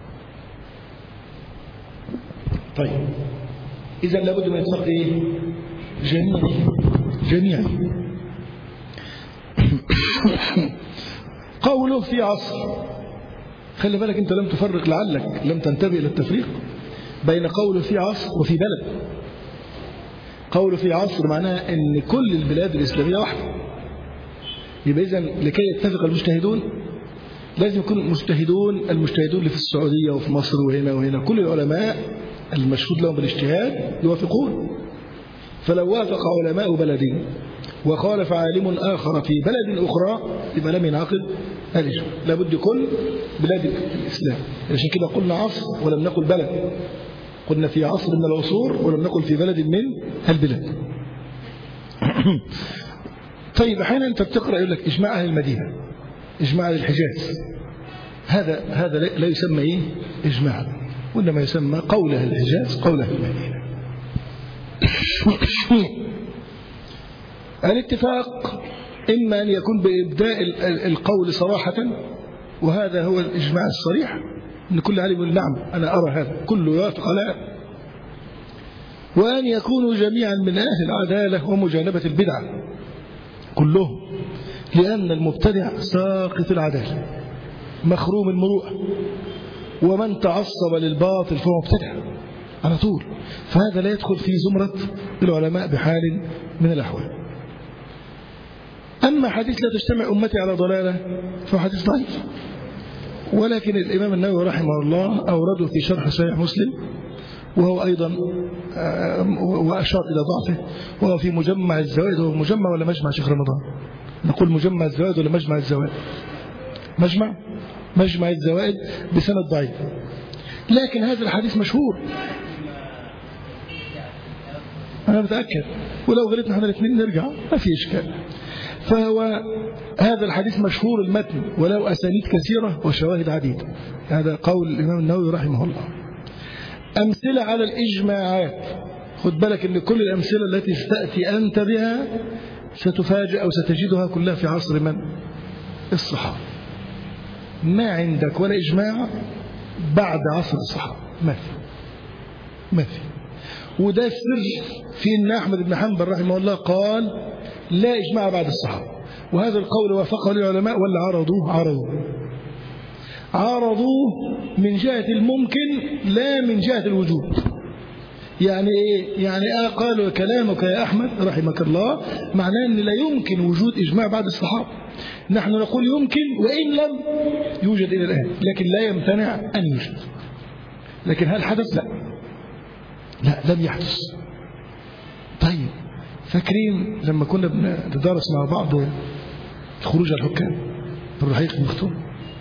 طيب اذا لابد من اتفاق ايه؟ جميعا. قوله في عصر، خلي بالك انت لم تفرق، لعلك لم تنتبه الى التفريق بين قوله في عصر وفي بلد. قوله في عصر معناها ان كل البلاد الاسلاميه واحده، يبقى اذا لكي يتفق المجتهدون لازم يكون المجتهدون اللي في السعوديه وفي مصر وهنا وهنا كل العلماء المشهود لهم بالاجتهاد يوافقون. فلو وافق علماء بلد وخالف عالم آخر في بلد أخرى يبقى لم ينعقد الإجماع. لابد كل بلاد الإسلام، عشان كده قلنا عصر ولم نقل بلد، قلنا في عصر من العصور ولم نقل في بلد من البلاد. طيب أحيانا أنت بتقرأ يقول لك إجماع أهل المدينة، إجماع أهل الحجاز، هذا لا يسمى إيه؟ إجماع، وإنما يسمى قول أهل الحجاز قول أهل المدينة. الاتفاق إما أن يكون بإبداء القول صراحة، وهذا هو الإجماع الصريح، أن كل عالم يقول نعم أنا أرى هذا، كله يوافق على هذا، وأن يكونوا جميعا من أهل العدالة ومجانبة البدعة كلهم، لأن المبتدع ساقط العدالة مخروم المروءة، ومن تعصب للباطل فهو مبتدع على طول، فهذا لا يدخل في زمرة العلماء بحال من الأحوال. أما حديث لا تجتمع أمتي على ضلالة فهو حديث ضعيف، ولكن الإمام النووي رحمه الله أورده في شرح صحيح مسلم، وهو أيضا وأشار إلى ضعفه، وهو في مجمع الزوائد. هو مجمع ولا مجمع شيخ رمضان؟ نقول مجمع الزوائد ولا مجمع الزوائد؟ مجمع الزوائد بسند ضعيف، لكن هذا الحديث مشهور، أنا متأكد، ولو غلطنا احنا الاثنين نرجع ما في إشكال. فهو هذا الحديث مشهور المتن وله أسانيد كثيرة وشواهد عديدة. هذا قول الإمام النووي رحمه الله. أمثلة على الإجماعات، خد بالك أن كل الأمثلة التي ستأتي أنت بها ستفاجأ أو ستجدها كلها في عصر من؟ الصحابة. ما عندك ولا إجماع بعد عصر الصحابة، ما في. وده السر في أن أحمد بن حنبل رحمه الله قال لا إجماع بعد الصحابة، وهذا القول وافقه العلماء ولا عرضوه من جهة الممكن لا من جهة الوجود. يعني إيه؟ يعني قالوا كلامك يا أحمد رحمك الله معناه أن لا يمكن وجود إجماع بعد الصحابة. نحن نقول يمكن وإن لم يوجد إلى الآن، لكن لا يمتنع أن يوجد. لكن هل حدث؟ لا لم يحدث. طيب فاكرين لما كنا بندرس مع بعض خروج الحكام في الرحيق المختوم،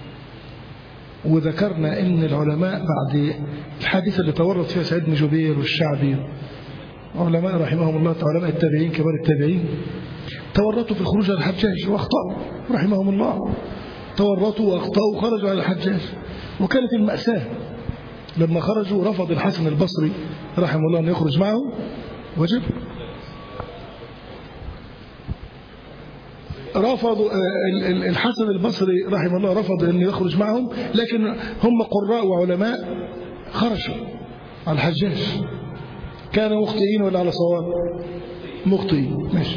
وذكرنا ان العلماء بعد الحادثة اللي تورط فيها سعيد بن جبير والشعبي، علماء رحمهم الله، علماء التابعين كبار التابعين، تورطوا في الخروج على الحجاج واخطأوا رحمهم الله، تورطوا واخطأوا وخرجوا على الحجاج. وكانت المأساة لما خرجوا رفض الحسن البصري رحمه الله أن يخرج معهم، وجب رفضوا الحسن البصري رحمه الله رفض أن يخرج معهم، لكن هم قراء وعلماء خرجوا على الحجاج. كانوا مخطئين ولا على صواب؟ مخطئين. ماشي.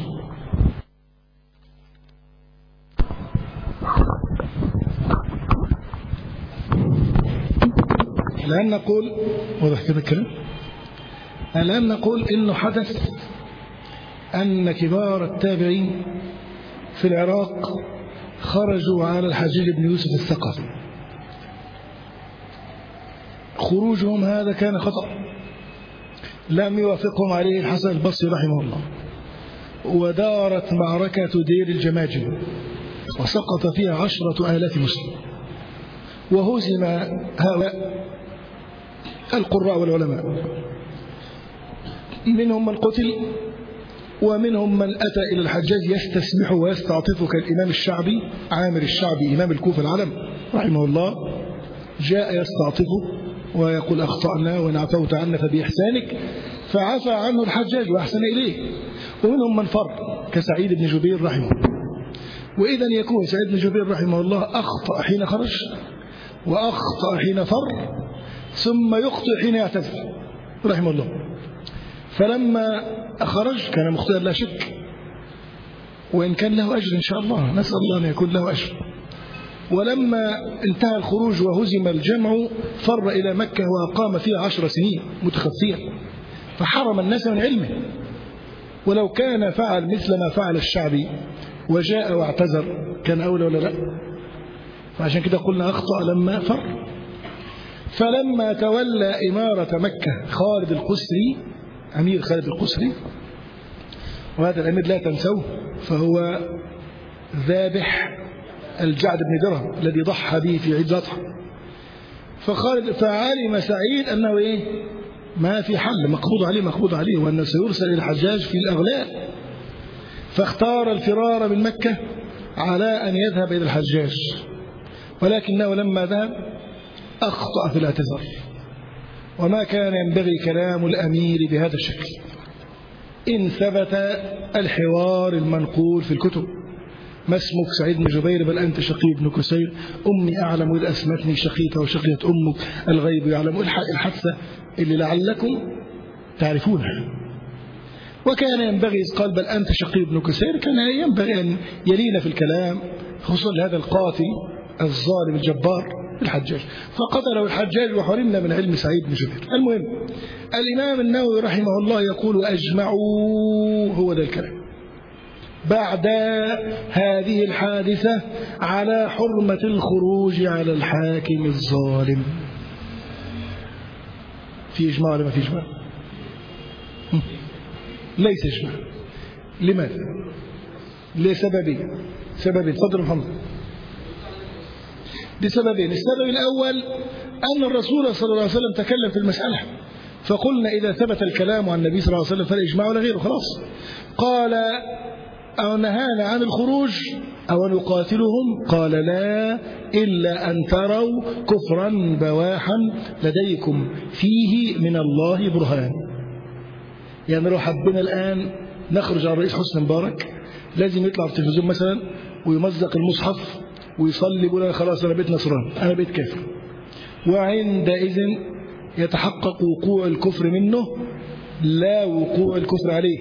الآن نقول واضح كده الكلام، الآن نقول إنه حدث أن كبار التابعين في العراق خرجوا على الحجاج بن يوسف الثقفي. خروجهم هذا كان خطأ لم يوافقهم عليه الحسن البصري رحمه الله، ودارت معركة دير الجماجم وسقط فيها 10,000 مسلم، وهزم هؤلاء القراء والعلماء، منهم من قتل ومنهم من أتى إلى الحجاج يستسمح ويستعطف كالإمام الشعبي عامر الشعبي إمام الكوفة العلم رحمه الله، جاء يستعطفه ويقول أخطأنا وإن عفوت عنا فبإحسانك، فعفى عنه الحجاج وأحسن إليه. ومنهم من فر كسعيد بن جبير رحمه الله. وإذا يكون سعيد بن جبير رحمه الله أخطأ حين خرج وأخطأ حين فر ثم يخطئ حين يعتذر رحمه الله. فلما خرج كان مخطئا لا شك، وإن كان له أجر إن شاء الله، نسأل الله أن يكون له أجر. ولما انتهى الخروج وهزم الجمع فر إلى مكة وأقام فيها 10 سنين متخفيا، فحرم الناس من علمه. ولو كان فعل مثل ما فعل الشعبي وجاء واعتذر كان أولى ولا لا؟ فعشان كده قلنا أخطأ لما فر. فلما تولى إمارة مكة خالد القسري، أمير خالد القسري، وهذا الأمير لا تنسوه فهو ذابح الجعد بن درهم الذي ضحى به في عيد الأضحى. فعلم سعيد أنه ما في حل، مقبوض عليه، وأنه سيرسل إلى الحجاج في الأغلال. فاختار الفرار من مكة على أن يذهب إلى الحجاج، ولكنه لما ذهب أخطأ في الاعتذار، وما كان ينبغي كلام الأمير بهذا الشكل. إن ثبت الحوار المنقول في الكتب: ما اسمك سعيد بن جبير، بل أنت شقي بن كسير، أمي أعلم إذ أسمتني شقيك وشقيت أمك، الغيب يعلم، الحادثة اللي لعلكم تعرفونها. وكان ينبغي إذ قال بل أنت شقي بن كسير كان ينبغي أن يلين في الكلام، خصوصا لهذا القاتل الظالم الجبار الحجاج، فقتله الحجاج وحرمنا من علم سعيد بن جبير. المهم، الإمام النووي رحمه الله يقول أجمعوا، هو ده الكلام بعد هذه الحادثة على حرمة الخروج على الحاكم الظالم. في إجماع ولا ما في إجماع؟ ليس إجماع. لماذا؟ لسببين. تفضل محمد. لسببين. السبب الأول أن الرسول صلى الله عليه وسلم تكلم في المسألة، فقلنا إذا ثبت الكلام عن النبي صلى الله عليه وسلم فلا إجماع ولا غيره، خلاص. قال أو نهانا عن الخروج أو نقاتلهم؟ قال لا، إلا أن تروا كفرا بواحا لديكم فيه من الله برهان. يعني لو حبنا الآن نخرج على الرئيس حسني مبارك، لازم يطلع في التلفزيون مثلا ويمزق المصحف ويصلي يقول أنا خلاص أنا بيت نصران، أنا بيت كافر، وعندئذ يتحقق وقوع الكفر منه لا وقوع الكفر عليه.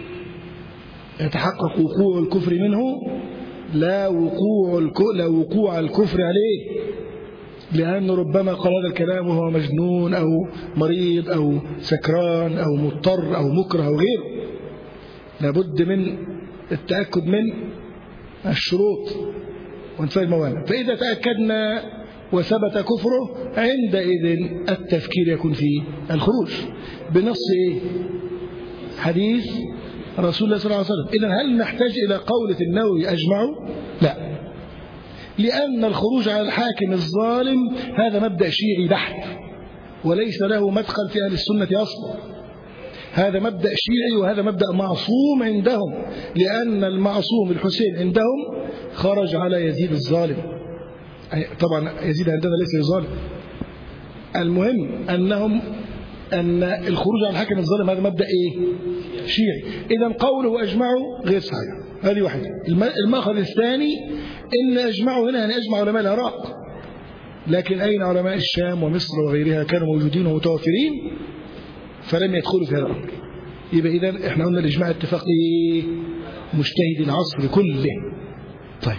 يتحقق وقوع الكفر منه لا وقوع الكفر عليه، لأنه ربما قال هذا الكلام وهو مجنون أو مريض أو سكران أو مضطر أو مكره أو غيره. لابد من التأكد من الشروط وانتفاء الموانع. فإذا تأكدنا وثبت كفره عندئذ التفكير يكون في الخروج بنص إيه؟ حديث رسول الله صلى الله عليه وسلم. إذن هل نحتاج إلى قولة النووي أجمعوا؟ لا، لأن الخروج على الحاكم الظالم هذا مبدأ شيعي بحت، وليس له مدخل في أهل السنة أصلا. هذا مبدأ شيعي، وهذا مبدأ معصوم عندهم، لأن المعصوم الحسين عندهم خرج على يزيد الظالم. طبعا يزيد عندنا ليس ظالم. المهم أن الخروج على الحاكم الظالم هذا مبدأ إيه؟ شيعي. إذن قوله أجمعوا غير صحيح. هذه واحدة. المأخذ الثاني إن أجمعوا هنا يعني أجمع علماء العراق، لكن أين علماء الشام ومصر وغيرها كانوا موجودين ومتوفرين فلم يدخلوا في هذا الأمر. يبقى إذن إحنا قلنا الإجماع اتفاق إيه؟ مجتهد العصر كله. طيب،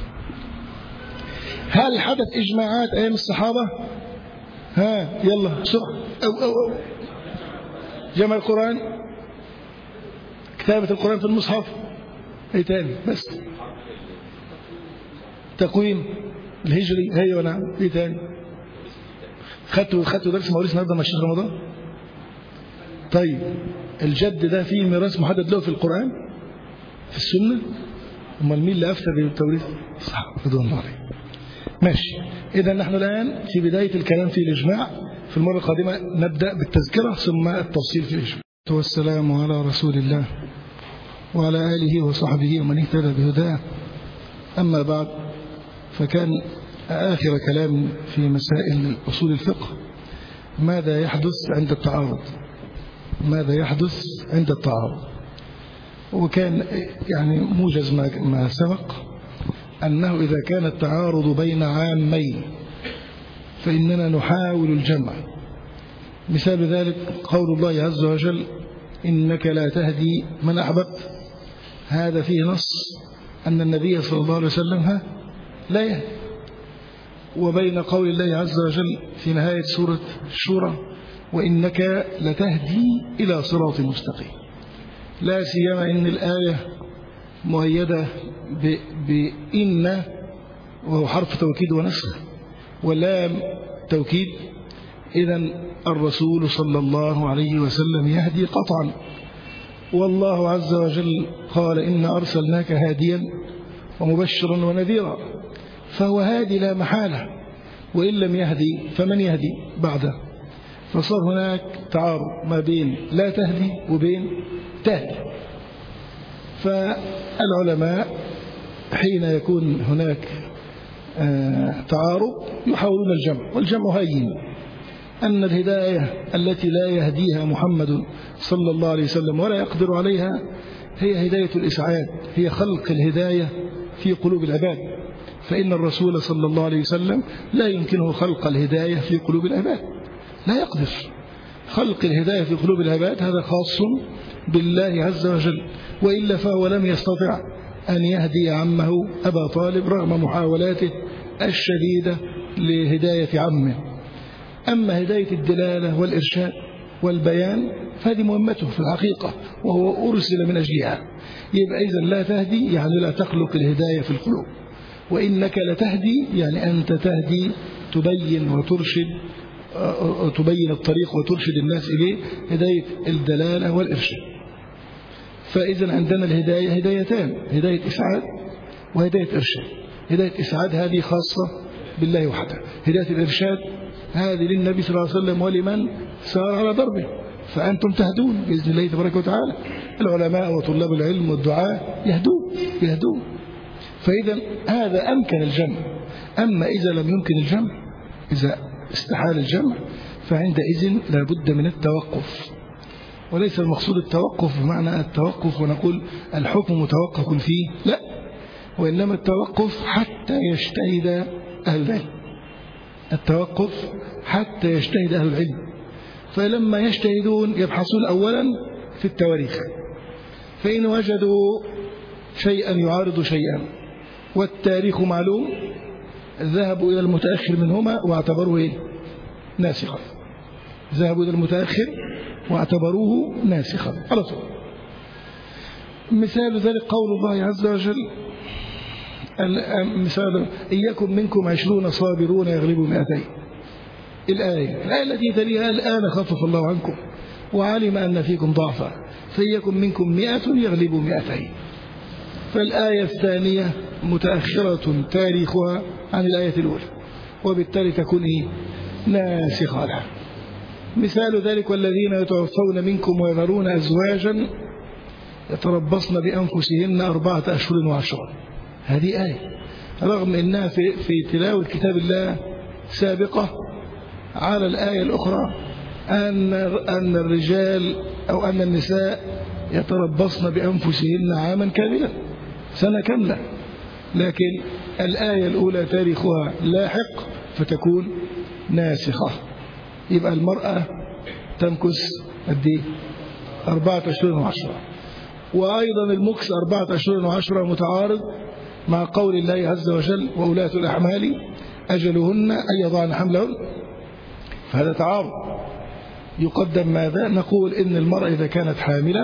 هل حدث إجماعات أيام الصحابة؟ يلا بسرعة. أو جمع القرآن، كتابة القرآن في المصحف، ايه تاني؟ بس تقويم الهجري، هي ونعم. ايه تاني؟ خدتوا درس مواريث النهارده مع الشيخ رمضان؟ طيب، الجد ده فيه ميراث محدد له في القرآن في السنة؟ امال مين اللي افتى بالتوريث؟ صح، رضوان الله عليه. ماشي. إذا نحن الآن في بداية الكلام في الإجماع. في المرة القادمة نبدأ بالتذكرة ثم التفصيل في الإجماع. والسلام على رسول الله وعلى آله وصحبه ومن اهتدى بهداه. أما بعد، فكان آخر كلام في مسائل أصول الفقه ماذا يحدث عند التعارض. ماذا يحدث عند التعارض؟ وكان يعني موجز ما سبق أنه إذا كان التعارض بين عامين فإننا نحاول الجمع. مثال ذلك قول الله عز وجل إنك لا تهدي من أحببت. هذا فيه نص أن النبي صلى الله عليه وسلم لا يهدي. وبين قول الله عز وجل في نهاية سورة الشورى وإنك لتهدي إلى صراط مستقيم، لا سيما إن الآية مؤيدة بإن وهو حرف توكيد ونسخ ولام توكيد. إذن الرسول صلى الله عليه وسلم يهدي قطعا، والله عز وجل قال إن أرسلناك هاديا ومبشرا ونذيرا، فهو هادي لا محالة. وإن لم يهدي فمن يهدي بعده؟ فصار هناك تعارض ما بين لا تهدي وبين تهدي. فالعلماء حين يكون هناك تعارض يحاولون الجمع، والجمع هين. أن الهداية التي لا يهديها محمد صلى الله عليه وسلم ولا يقدر عليها هي هداية الإسعاد، هي خلق الهداية في قلوب العباد. فإن الرسول صلى الله عليه وسلم لا يمكنه خلق الهداية في قلوب العباد، لا يقدر. خلق الهداية في قلوب العباد هذا خاص بالله عز وجل، وإلا فهو لم يستطع أن يهدي عمه أبا طالب رغم محاولاته الشديدة لهداية عمه. أما هداية الدلالة والإرشاد والبيان فهذه مهمته في الحقيقة، وهو أرسل من أجلها. يبقى إذن لا تهدي يعني لا تخلق الهداية في القلوب، وإنك لتهدي يعني أنت تهدي، تبين وترشد، تبين الطريق وترشد الناس إليه، هداية الدلالة والإرشاد. فإذا عندنا الهداية هدايتان، هداية إسعاد وهداية إرشاد. هداية إسعاد هذه خاصة بالله وحده، هداية الإرشاد هذه للنبي صلى الله عليه وسلم ولمن سار على دربه، فأنتم تهدون بإذن الله تبارك وتعالى. العلماء وطلاب العلم والدعاء يهدون. فإذا هذا أمكن الجمع. أما إذا لم يمكن الجمع، إذا استحال الجمع، فعندئذ لا بد من التوقف. وليس المقصود التوقف بمعنى التوقف ونقول الحكم متوقف فيه، لا، وإنما التوقف حتى يجتهد أهل العلم. التوقف حتى يجتهد أهل العلم. فلما يجتهدون يبحثون أولا في التواريخ، فإن وجدوا شيئا يعارض شيئا والتاريخ معلوم ذهبوا إلى المتأخر منهما واعتبروه ناسخا. ذهبوا إلى المتأخر واعتبروه ناسخا على طول. مثال ذلك قول الله عز وجل، مثال إن يكن منكم 20 صابرون يغلبوا 200. الآية التي تليها الآن خفف الله عنكم وعلم أن فيكم ضعفا فإن يكن منكم 100 يغلبوا 200. فالآية الثانية متأخرة تاريخها عن الآية الأولى، وبالتالي تكون ناسخة لها. مثال ذلك والذين يتوفون منكم ويذرون أزواجا يتربصن بأنفسهن 4 أشهر و10. هذه آية رغم أنها في تلاوة كتاب الله سابقة على الآية الأخرى أن الرجال أو أن النساء يتربصن بأنفسهن عاما كاملا، سنة كاملة، لكن الآية الأولى تاريخها لاحق فتكون ناسخة. يبقى المرأة تمكث قد ايه؟ 4 أشهر و10. وأيضا المكث 4 أشهر و10 متعارض مع قول الله عز وجل وأولاة الأحمال أجلهن أن يضعن حملهن. فهذا تعارض. يقدم ماذا؟ نقول إن المرأة إذا كانت حاملا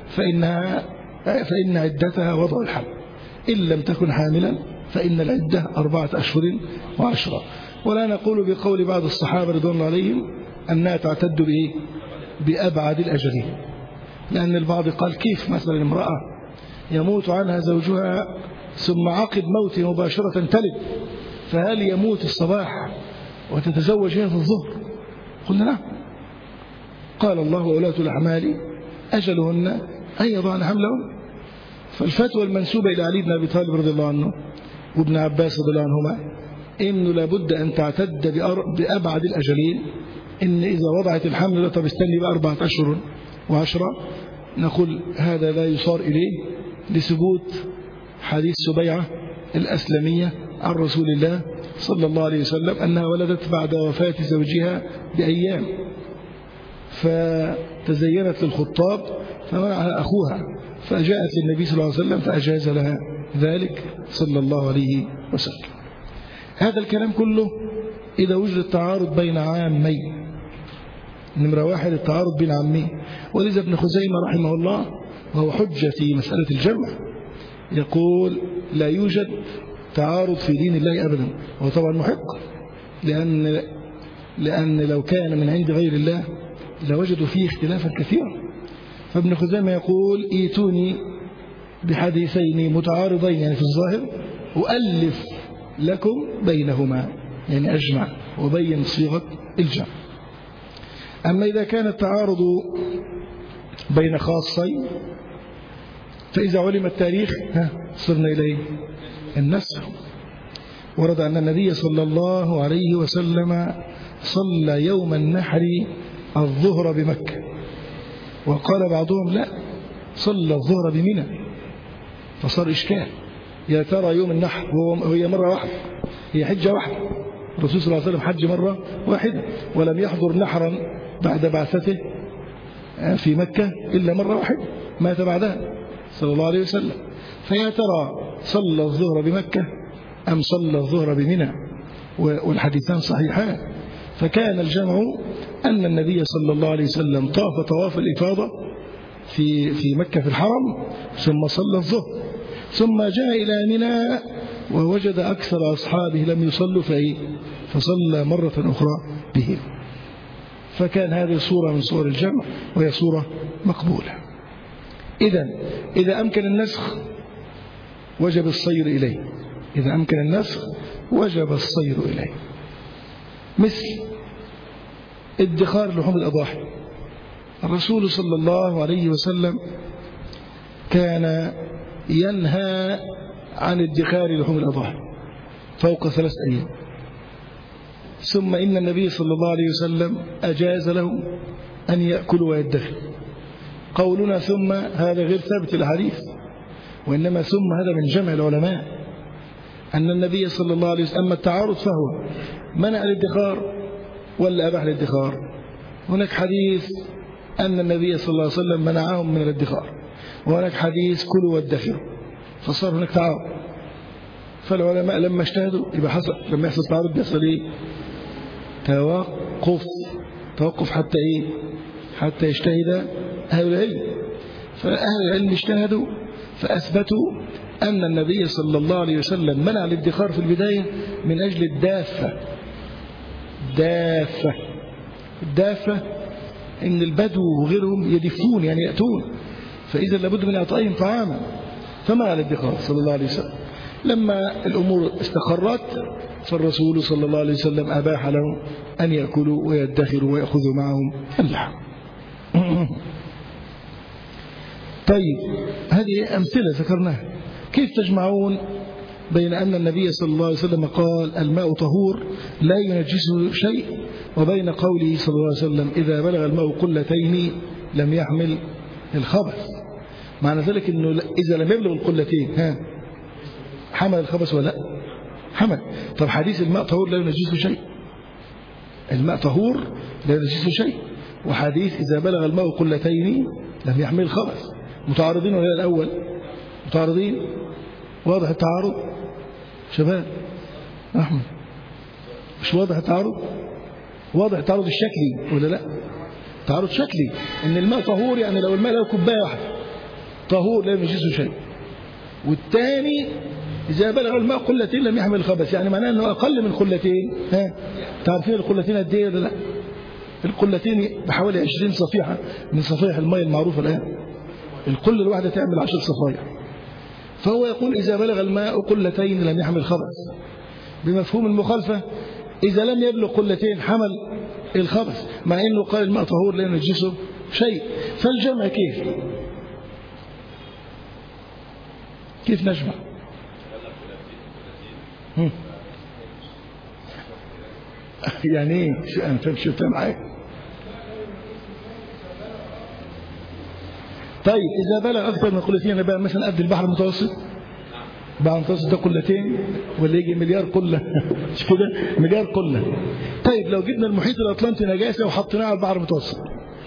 فإن عدتها وضع الحمل، إن لم تكن حاملا فإن العدة 4 أشهر و10. ولا نقول بقول بعض الصحابة رضوان الله عليهم أنها تعتد بأبعد الأجلين، لأن البعض قال كيف مثلا امرأة يموت عنها زوجها ثم عقب موته مباشرة تلد، فهل يموت الصباح وتتزوج هي في الظهر؟ قلنا نعم. قال الله وأولاة الأحمال أجلهن أن يضعن حملهن. فالفتوى المنسوبة إلى علي بن أبي طالب رضي الله عنه وابن عباس رضي الله عنهما إنه لابد أن تعتد بأبعد الأجلين، إن إذا وضعت الحمل لا طب استني بقى 4 أشهر و10. نقول هذا لا يصار إليه لثبوت حديث سبيعة الأسلمية عن رسول الله صلى الله عليه وسلم أنها ولدت بعد وفاة زوجها بأيام، فتزينت للخطاب فمنعها أخوها، فجاءت للنبي صلى الله عليه وسلم فأجاز لها ذلك صلى الله عليه وسلم. هذا الكلام كله إذا وجد التعارض بين عامين. نمرة 1 التعارض بين عامين. ولذا ابن خزيمة رحمه الله وهو حجة في مسألة الجمع يقول لا يوجد تعارض في دين الله أبدا. هو طبعا محق، لأن لو كان من عند غير الله لوجدوا فيه اختلافا كثيرا. فابن خزيمة يقول ايتوني بحديثين متعارضين يعني في الظاهر أؤلف لكم بينهما، يعني أجمع وبين صيغة الجمع. أما إذا كان التعارض بين خاصين فإذا علم التاريخ صرنا إليه النسخ. ورد أن النبي صلى الله عليه وسلم صلى يوم النحر الظهر بمكة، وقال بعضهم لا، صلى الظهر بمنى، فصار إشكال، يا ترى يوم النحر هي مرة واحدة، هي حجة واحدة، الرسول صلى الله عليه وسلم حج مرة واحدة ولم يحضر نحرا بعد بعثته في مكة إلا مرة واحدة، مات بعدها صلى الله عليه وسلم. فيا ترى صلى الظهر بمكة أم صلى الظهر بمنى؟ والحديثان صحيحان. فكان الجمع أن النبي صلى الله عليه وسلم طاف طواف الإفاضة في مكة في الحرم، ثم صلى الظهر، ثم جاء إلى منى ووجد أكثر أصحابه لم يصلوا فصلى مرة أخرى بهم. فكان هذه صورة من صور الجمع، وهي صورة مقبولة. إذا أمكن النسخ وجب الصير إليه، إذا أمكن النسخ وجب الصير إليه. مثل ادخار لحوم الأضاحي، الرسول صلى الله عليه وسلم كان ينهى عن ادخار لحوم الأضاحي فوق 3 أيام، ثم إن النبي صلى الله عليه وسلم أجاز لهم أن يأكلوا ويدخروا. قولنا ثم هذا غير ثابت الحديث، وإنما ثم هذا من جمع العلماء أن النبي صلى الله عليه وسلم، أما التعارض فهو منع الادخار ولا أباح الادخار. هناك حديث أن النبي صلى الله عليه وسلم منعهم من الادخار، وهناك حديث كلوا وادخروا، فصار هناك تعارض. فالعلماء لما اجتهدوا يبقى حصل، لما يحصل تعارض بيحصل إيه؟ توقف حتى إيه؟ حتى يجتهد أهل العلم. فأهل العلم اجتهدوا فأثبتوا أن النبي صلى الله عليه وسلم منع الادخار في البداية من أجل الدافة إن البدو وغيرهم يدفون يعني يأتون، فإذا لابد من إعطائهم طعاما، فمنع الادخار صلى الله عليه وسلم. لما الأمور استقرت فالرسول صلى الله عليه وسلم أباح لهم أن يأكلوا ويدخروا ويأخذوا معهم اللحم. طيب، هذه أمثلة ذكرناها. كيف تجمعون بين أن النبي صلى الله عليه وسلم قال الماء طهور لا ينجسه شيء، وبين قوله صلى الله عليه وسلم إذا بلغ الماء قلتين لم يحمل الخبث؟ معنى ذلك أنه إذا لم يبلغ القلتين حمل الخبث ولا لا؟ حمل. طب حديث الماء طهور لا ينجسه شيء، الماء طهور لا ينجسه شيء، وحديث إذا بلغ الماء قلتين لم يحمل الخبث، متعارضين ولا الأول؟ متعارضين. واضح التعارض شباب؟ أحمد مش واضح التعارض؟ واضح التعارض الشكلي ولا لا؟ تعارض شكلي، ان الماء طهور يعني لو الماء له كوبايه واحده طهور لا ينجسه شيء، والثاني اذا بلغ الماء قلتين لم يحمل الخبث، يعني معناه انه اقل من قلتين. تعرفين القلتين قد ايه ولا لا؟ القلتين بحوالي 20 صفيحه من صفائح الماء المعروفه الان، القله الواحده تعمل 10 صفائح. فهو يقول إذا بلغ الماء قلتين لم يحمل الخبث، بمفهوم المخالفة إذا لم يبلغ قلتين حمل الخبث، مع أنه قال الماء طهور لا ينجسه شيء. فالجمع كيف نجمع؟ يعني ايه؟ أنا فهم شو معاك. طيب إذا بلغ أكثر من قلتين بقى مثلا قد البحر المتوسط، البحر المتوسط ده قلتين ولا يجي مليار قلة؟ مش كده؟ مليار قلة. طيب لو جبنا المحيط الأطلنطي نجاسة وحطيناه على البحر المتوسط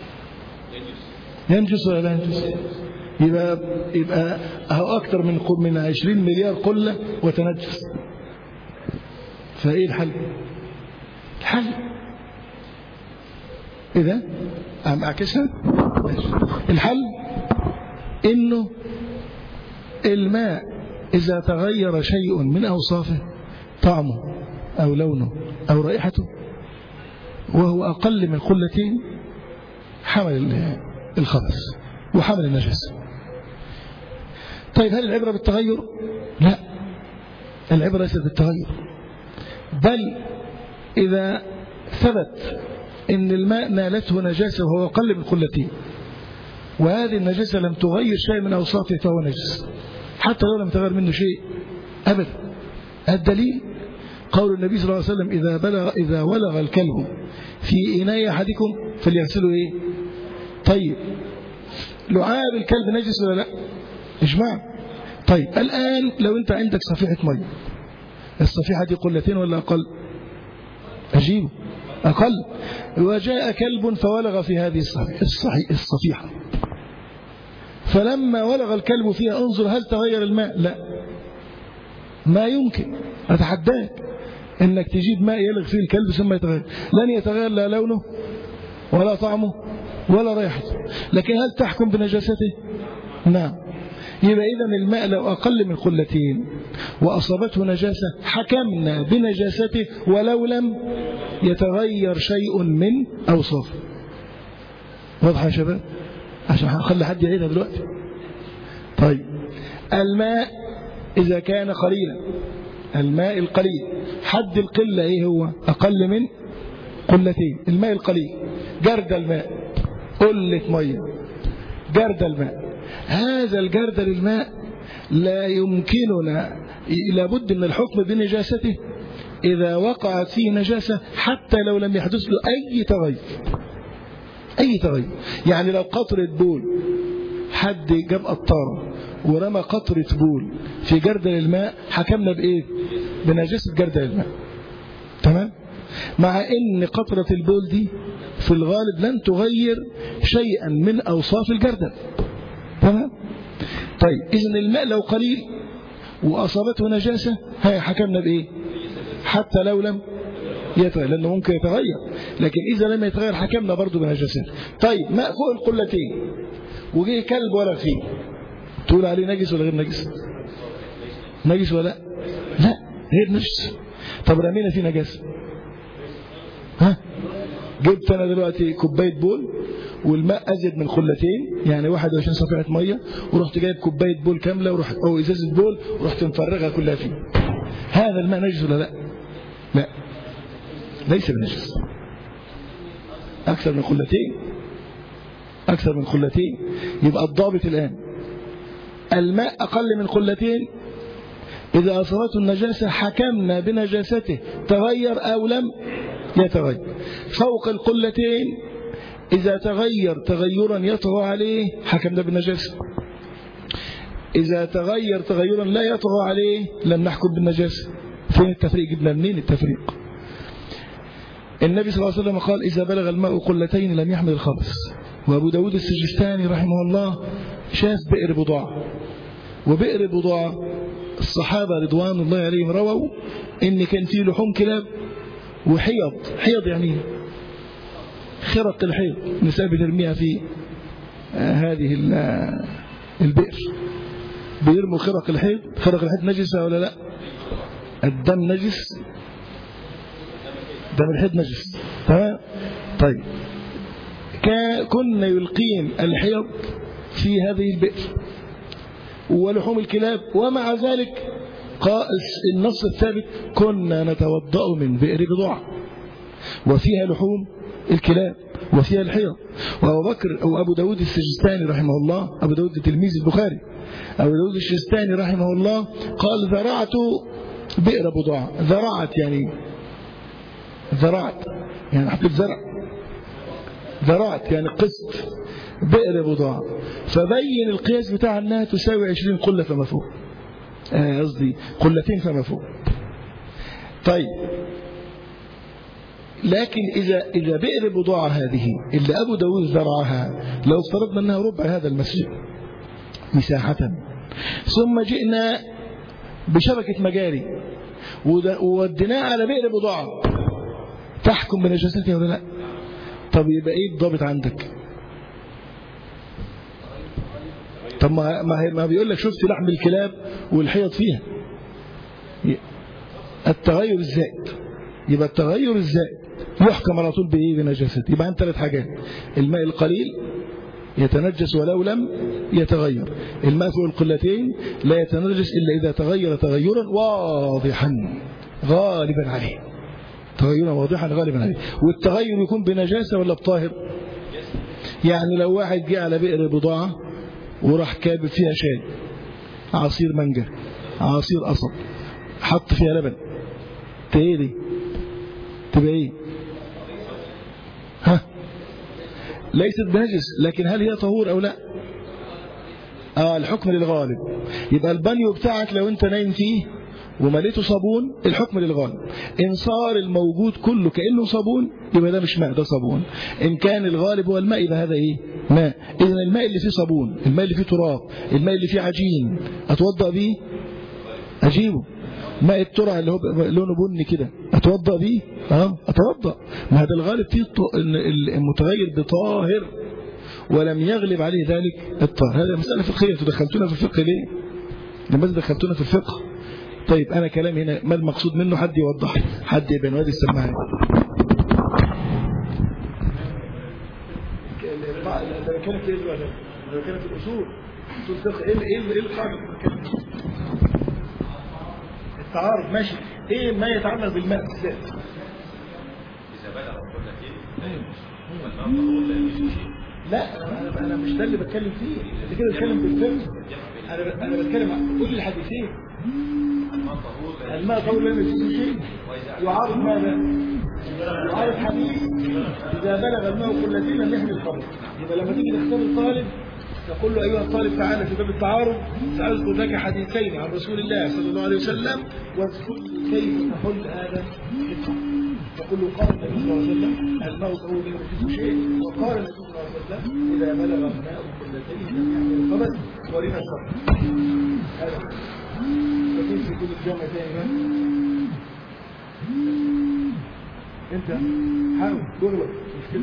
ينجس ولا لا ينجس؟ يبقى أهو أكثر من 20 مليار قلة وتنجس. فإيه الحل؟ إذا أعكسها الحل إنه الماء إذا تغير شيء من أوصافه، طعمه أو لونه أو رائحته، وهو أقل من قلتين، حمل الخبث وحمل النجس. طيب هل العبرة بالتغير؟ لا، العبرة ليست بالتغير، بل إذا ثبت إن الماء نالته نجاسة وهو أقل من قلتين، وهذه النجاسة لم تغير شيء من أوصافه فهو نجس حتى لو لم تغير منه شيء أبدا. الدليل قول النبي صلى الله عليه وسلم إذا ولغ الكلب في إناء أحدكم فليغسله إيه؟ طيب لعاب الكلب نجس ولا لا؟ إجماع. طيب الآن لو أنت عندك صفيحة مية، الصفيحة دي قلتين ولا أقل؟ أجيبه أقل. وجاء كلب فولغ في هذه الصفيحة، فلما ولغ الكلب فيها انظر هل تغير الماء؟ لا، ما يمكن. أتحداك إنك تجيب ماء يلغ فيه الكلب ثم يتغير، لن يتغير لا لونه ولا طعمه ولا ريحته، لكن هل تحكم بنجاسته؟ نعم. يبقى إذن الماء لو أقل من قلتين وأصابته نجاسة حكمنا بنجاسته ولو لم يتغير شيء من أوصافه. واضح يا شباب؟ عشان هخلي حد يعيدها دلوقتي. طيب الماء إذا كان قليلا، الماء القليل حد القلة إيه هو؟ أقل من قلتين. الماء القليل جرد الماء، قلة مية، جرد الماء، هذا الجرد للماء لا يمكننا، لابد من الحكم بنجاسته إذا وقعت فيه نجاسة حتى لو لم يحدث له أي تغير. أي تغير يعني لو قطرة بول، حد جاب قطارة ورمى قطرة بول في جردل الماء حكمنا بإيه؟ بنجاسة جردل الماء. تمام؟ مع إن قطرة البول دي في الغالب لن تغير شيئا من أوصاف الجردل. تمام؟ طيب إذن الماء لو قليل وأصابته نجاسة هي حكمنا بإيه؟ حتى لو لم يتغير، لأنه ممكن يتغير، لكن إذا لم يتغير حكمنا برضو بنجاسة. طيب ماء فوق القلتين وجيه كلب ولا فيه، تقول عليه نجس ولا غير نجس؟ نجس ولا لا؟ غير نجس. طب رمينا فيه نجاسة، ها؟ جبت أنا دلوقتي كوباية بول والماء أزيد من قلتين، يعني 21 صفيحة مية، ورحت جايب كوباية بول كاملة ورحت أو إزازة بول ورحت مفرغها كلها فيه، هذا الماء نجس ولا لا؟ لا، ليس بنجس. أكثر من قلتين، أكثر من قلتين. يبقى الضابط الآن الماء أقل من قلتين إذا أصابته النجاسة حكمنا بنجاسته تغير أو لم يتغير. فوق القلتين إذا تغير تغيرا يطغى عليه حكمنا بالنجاسة، إذا تغير تغيرا لا يطغى عليه لم نحكم بالنجاسة. فين التفريق؟ جبنا منين التفريق؟ النبي صلى الله عليه وسلم قال إذا بلغ الماء قلتين لم يحمل الخبث. وأبو داود السجستاني رحمه الله شاف بئر بضاعة، وبئر بضاعة الصحابة رضوان الله عليهم رووا إن كان فيه لحوم كلاب وحيض. حيض يعني خرق الحيض، نساء بترميها في هذه البئر، بيرموا خرق الحيض. خرق الحيض نجسة ولا لا؟ الدم نجس، دم الحيض نجس. تمام؟ طيب كنا يلقين الحيض في هذه البئر ولحوم الكلاب، ومع ذلك النص الثابت كنا نتوضأ من بئر بضاعة وفيها لحوم الكلاب وفيها الحيض. وأبو بكر أو أبو داود السجستاني رحمه الله، أبو داود تلميذ البخاري، أبو داود السجستاني رحمه الله قال ذرعت بئر بضاعة. ذرعت يعني ذرعت يعني حبة زرع، ذرعت يعني قسط بئر بضاعة، فبين القياس بتاع أنها تساوي 20 قلة فما فوق، قصدي قلتين فما فوق. طيب لكن إذا بئر بضاعة هذه اللي أبو داود زرعها لو افترضنا أنها ربع هذا المسجد مساحة، ثم جئنا بشبكة مجاري ووديناها على بئر بضاعة، تحكم بنجاستها ولا لا؟ طب يبقى ايه الضابط عندك؟ طب ما بيقول لك شفت لحم الكلاب والحيض فيها، التغير الزائد. يبقى التغير الزائد يحكم على طول بايه؟ بنجاسته. يبقى عندنا 3 حاجات: الماء القليل يتنجس ولو لم يتغير، الماء فوق القلتين لا يتنجس الا اذا تغير تغيرا واضحا غالبا عليه. تغيرا واضحا غالبا عليه. والتغير يكون بنجاسة ولا بطاهر؟ يعني لو واحد جه على بئر بضاعة وراح كابب فيها شاي، عصير مانجا، عصير قصب، حط فيها لبن، ايه دي؟ تبقى ايه؟ ها؟ ليست بنجس، لكن هل هي طهور او لا؟ الحكم للغالب. يبقى البانيو بتاعك لو انت نايم فيه ومليته صابون، الحكم للغالب. ان صار الموجود كله كأنه صابون يبقى ده مش ماء، ده صابون. ان كان الغالب هو الماء يبقى هذا ايه؟ ماء. اذا الماء اللي فيه صابون، الماء اللي فيه تراب، الماء اللي فيه عجين، اتوضأ بيه؟ اجيبه. ماء الترع اللي هو لونه بني كده، اتوضأ بيه؟ اتوضأ. ما هذا الغالب فيه المتغير بطاهر ولم يغلب عليه ذلك الطاهر. هذا مسألة فقهية. تدخلتونا في الفقه ليه؟ لماذا دخلتونا في الفقه؟ طيب أنا كلامي هنا ما المقصود منه؟ حد يوضح، حد يبين وادي السماعي. ده كانت في ايه؟ ده كانت في الأصول الفقه. ايه القاعدة؟ التعارض ماشي. ايه ما يتعلق بالماء بالذات؟
إذا بلغ كل شيء والماء طهور لا يجوز شيء.
لا انا مش ده اللي بتكلم فيه. انت كده بتتكلم في الفقه. انا بتكلم عن كل الحديثين. الماء طهور لا يجوز شيء. يعارض ماذا؟ يعارض حديث اذا بلغ الماء قلتين لم يحمل الخبر. يبقى لما تيجي تختار الطالب تقول له ايها الطالب تعالى في باب التعارض سأذكر لك حديثين عن رسول الله صلى الله عليه وسلم واذكر كيف تحل هذا التعارض. يقول له قال النبي صلى الله عليه وسلم الماء طهور لا يجوز شيء، وقال النبي صلى الله عليه وسلم اذا بلغ الماء قلتين لم يحمل الخبث ورنا الشر. هذا فكيف في كل الجامعة تاني؟ انت حاول تغلط مشكلة.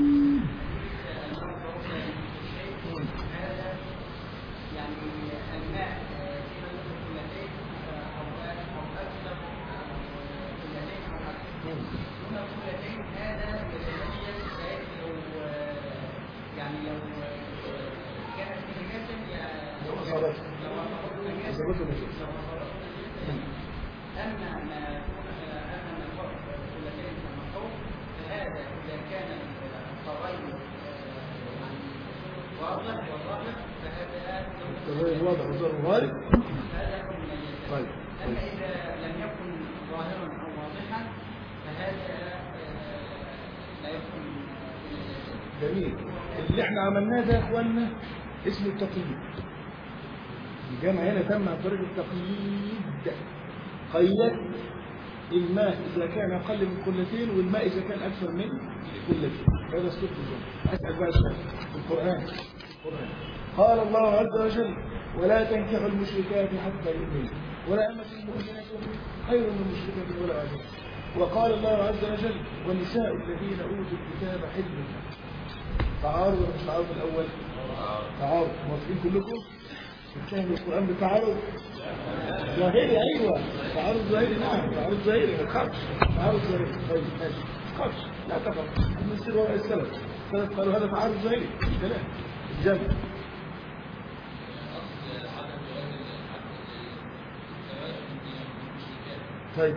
الواضح والظاهر. طيب.
أما إذا لم يكن ظاهرا أو واضحا فهذا لا يكون.
جميل. اللي احنا عملناه ده يا اخوانا اسمه التقييد. الجامعة هنا تم عن طريق التقييد. قيدت الماء إذا كان أقل من قلتين والماء إذا كان أكثر من قلتين. هذا اسلوب الجامعة. أسأل بقى سؤال. القرآن قال الله عز وجل ولا تنكحوا المشركات حتى يؤمنوا ولا أمة مؤمنة خير من المشركات ولا عجب. وقال الله عز وجل والنساء الذين أوتوا الكتاب حل لهم. تعارض ولا مش تعارض الأول؟ تعارض. موافقين كلكم؟ بتفهموا القرآن بالتعارض؟ ظاهري. أيوة تعارض ظاهري. نعم تعارض ظاهري. ما تخافش. تعارض ظاهري. طيب ماشي. ما تخافش. لا تخاف. نسير وراء السلف. السلف قالوا هذا تعارض ظاهري. مش كلام. الجمع. طيب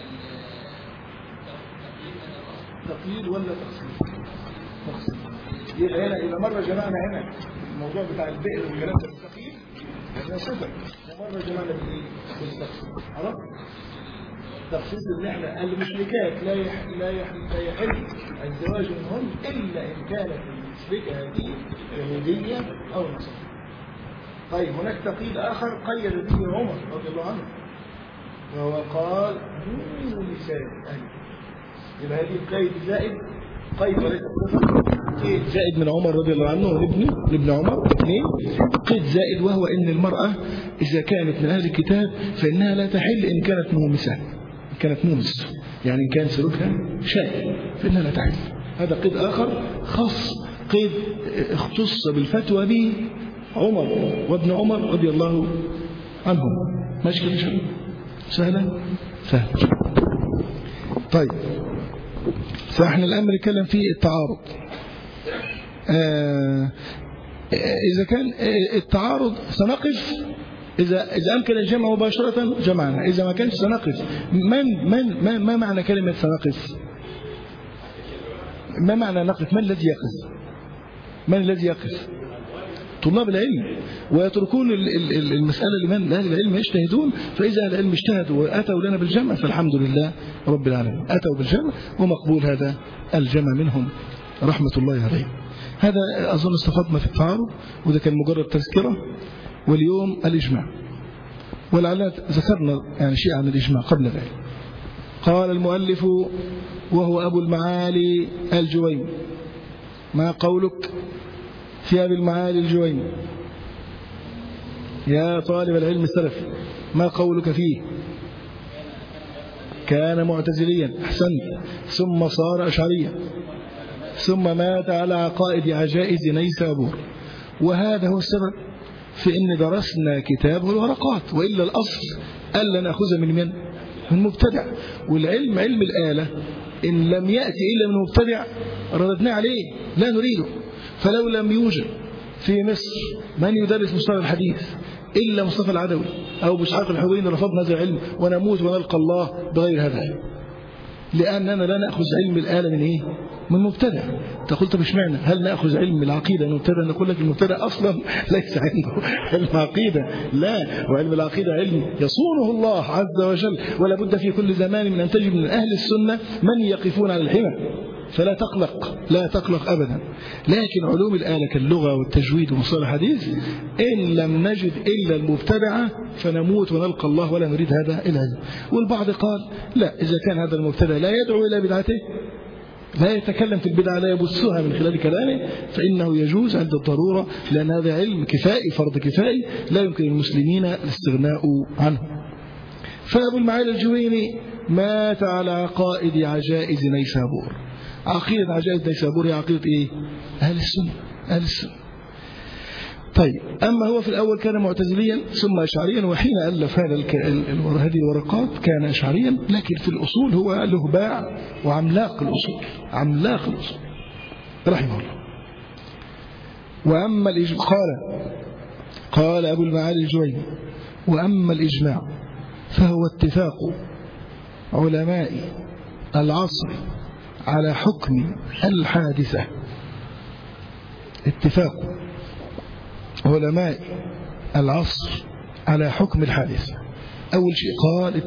تقييد ولا تخصيص؟ تخصيص. يبقى هنا إذا مرة جمعنا هنا الموضوع بتاع البئر والكلام ده بالتقييد هنا صفر، ومرة جمعنا بالتخصيص. خلاص؟ تخصيص ان احنا المشركات لا يحل الزواج منهم الا ان كانت المشركه هذه يهوديه او نصرانيه. طيب هناك تقييد اخر قيد به عمر رضي الله عنه وهو قال دون نساء اهل. يبقى هذه قيد زائد، قيد وليس قيد زائد من عمر رضي الله عنه ابن عمر. اثنين قيد زائد وهو ان المراه اذا كانت من اهل الكتاب فانها لا تحل ان كانت مهمسه، كانت مومس، يعني إن كان سلوكها شاذ فإنها لا تحل. هذا قيد آخر خاص، قيد اختص بالفتوى به عمر وابن عمر رضي الله عنهم. ماشي كده شباب؟ سهلة؟ سهلة. طيب فإحنا الآن بنتكلم في التعارض. إذا كان التعارض سنقف إذا أمكن الجمع مباشرة جمعنا، إذا ما كانش سنقف. ما معنى كلمة سنقف؟ ما معنى نقف؟ من الذي يقف؟ من الذي يقف؟ طلاب العلم، ويتركون المسألة لمن؟ أهل العلم يجتهدون. فإذا أهل العلم اجتهدوا وأتوا لنا بالجمع فالحمد لله رب العالمين، أتوا بالجمع ومقبول هذا الجمع منهم رحمة الله عليهم. هذا أظن استفدنا في التعارض، وده كان مجرد تذكرة. واليوم الإجماع، ولعلنا ذكرنا يعني شيء عن الإجماع قبل ذلك. قال المؤلف وهو أبو المعالي الجويني: ما قولك في أبي المعالي الجويني يا طالب العلم السلفي؟ ما قولك فيه؟ كان معتزليا، أحسنت، ثم صار أشعريا، ثم مات على عقائد عجائز نيسابور. وهذا هو السبب في أن درسنا كتابه الورقات، وإلا الأصل ألا نأخذ من مبتدع. والعلم علم الآلة إن لم يأتي إلا من مبتدع رددنا عليه، لا نريده. فلو لم يوجد في مصر من يدرس مصطلح الحديث إلا مصطفى العدوي أو بإسحاق الحويني رفضنا هذا العلم ونموت ونلقى الله بغير هذا العلم، لأننا لا نأخذ علم الآلة من إيه؟ من مبتدع. تقول طب اشمعنى؟ هل نأخذ علم العقيدة من مبتدع؟ نقول لك المبتدع أصلا ليس عنده علم عقيدة، لا، وعلم العقيدة علم يصونه الله عز وجل، ولا بد في كل زمان من أن تجد من أهل السنة من يقفون على الحمى، فلا تقلق، لا تقلق أبدا. لكن علوم الآلة كاللغة والتجويد ومصطلح الحديث إن لم نجد إلا المبتدعة فنموت ونلقى الله ولا نريد هذا العلم. والبعض قال لا، إذا كان هذا المبتدع لا يدعو إلى بدعته، لا يتكلم في البدعة، لا يبثها من خلال كلامه، فإنه يجوز عند الضرورة، لأن هذا علم كفائي، فرض كفائي، لا يمكن المسلمين الاستغناء عنه. فأبو المعالي الجويني مات على عقائد عجائز نيسابور. عقيدة عجائز نيسابور هي عقيدة إيه؟ أهل السنة، أهل السنة. طيب، أما هو في الأول كان معتزليا ثم أشعريا، وحين ألف هذه الورقات كان أشعريا، لكن في الأصول هو له باع وعملاق الأصول، عملاق الأصول رحمه الله. وأما الإجماع، قال أبو المعالي الجويني: وأما الإجماع فهو اتفاق علماء العصر على حكم الحادثة. اتفاق علماء العصر على حكم الحادثة. أول شيء قال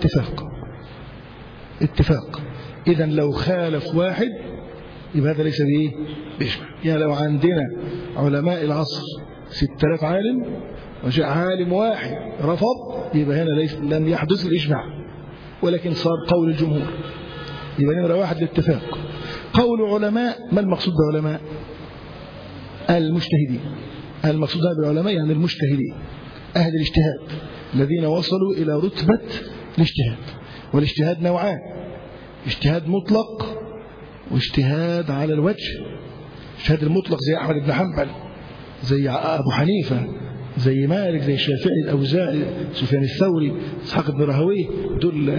اتفاق. إذن لو خالف واحد يبقى هذا ليس بإيه؟ بإجماع. يعني لو عندنا علماء العصر 6000 عالم وجاء عالم واحد رفض، يبقى هنا لم يحدث الإجماع، ولكن صار قول الجمهور. يبقى نمرة واحد الاتفاق. قول علماء، ما المقصود بعلماء؟ المجتهدين. المقصود بالعلماء يعني المجتهدين، أهل الاجتهاد الذين وصلوا إلى رتبة الاجتهاد. والاجتهاد نوعان: اجتهاد مطلق واجتهاد على الوجه. الاجتهاد المطلق زي أحمد بن حنبل، زي أبو حنيفة، زي مالك، زي الشافعي، الأوزاعي، سفيان الثوري، إسحاق بن راهويه، دول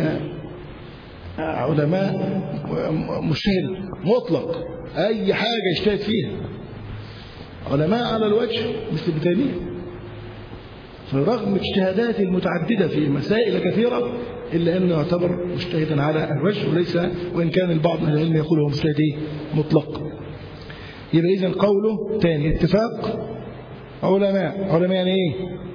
علماء مجتهد مطلق، أي حاجة يجتهد فيها. علماء على الوجه مثل ابن تيمية، فرغم اجتهاداته المتعددة في مسائل كثيرة إلا أنه يعتبر مجتهدا على الوجه، وليس، وإن كان البعض من العلم يقول هو مجتهد مطلق. يبقى إذن قوله تاني اتفاق علماء يعني إيه؟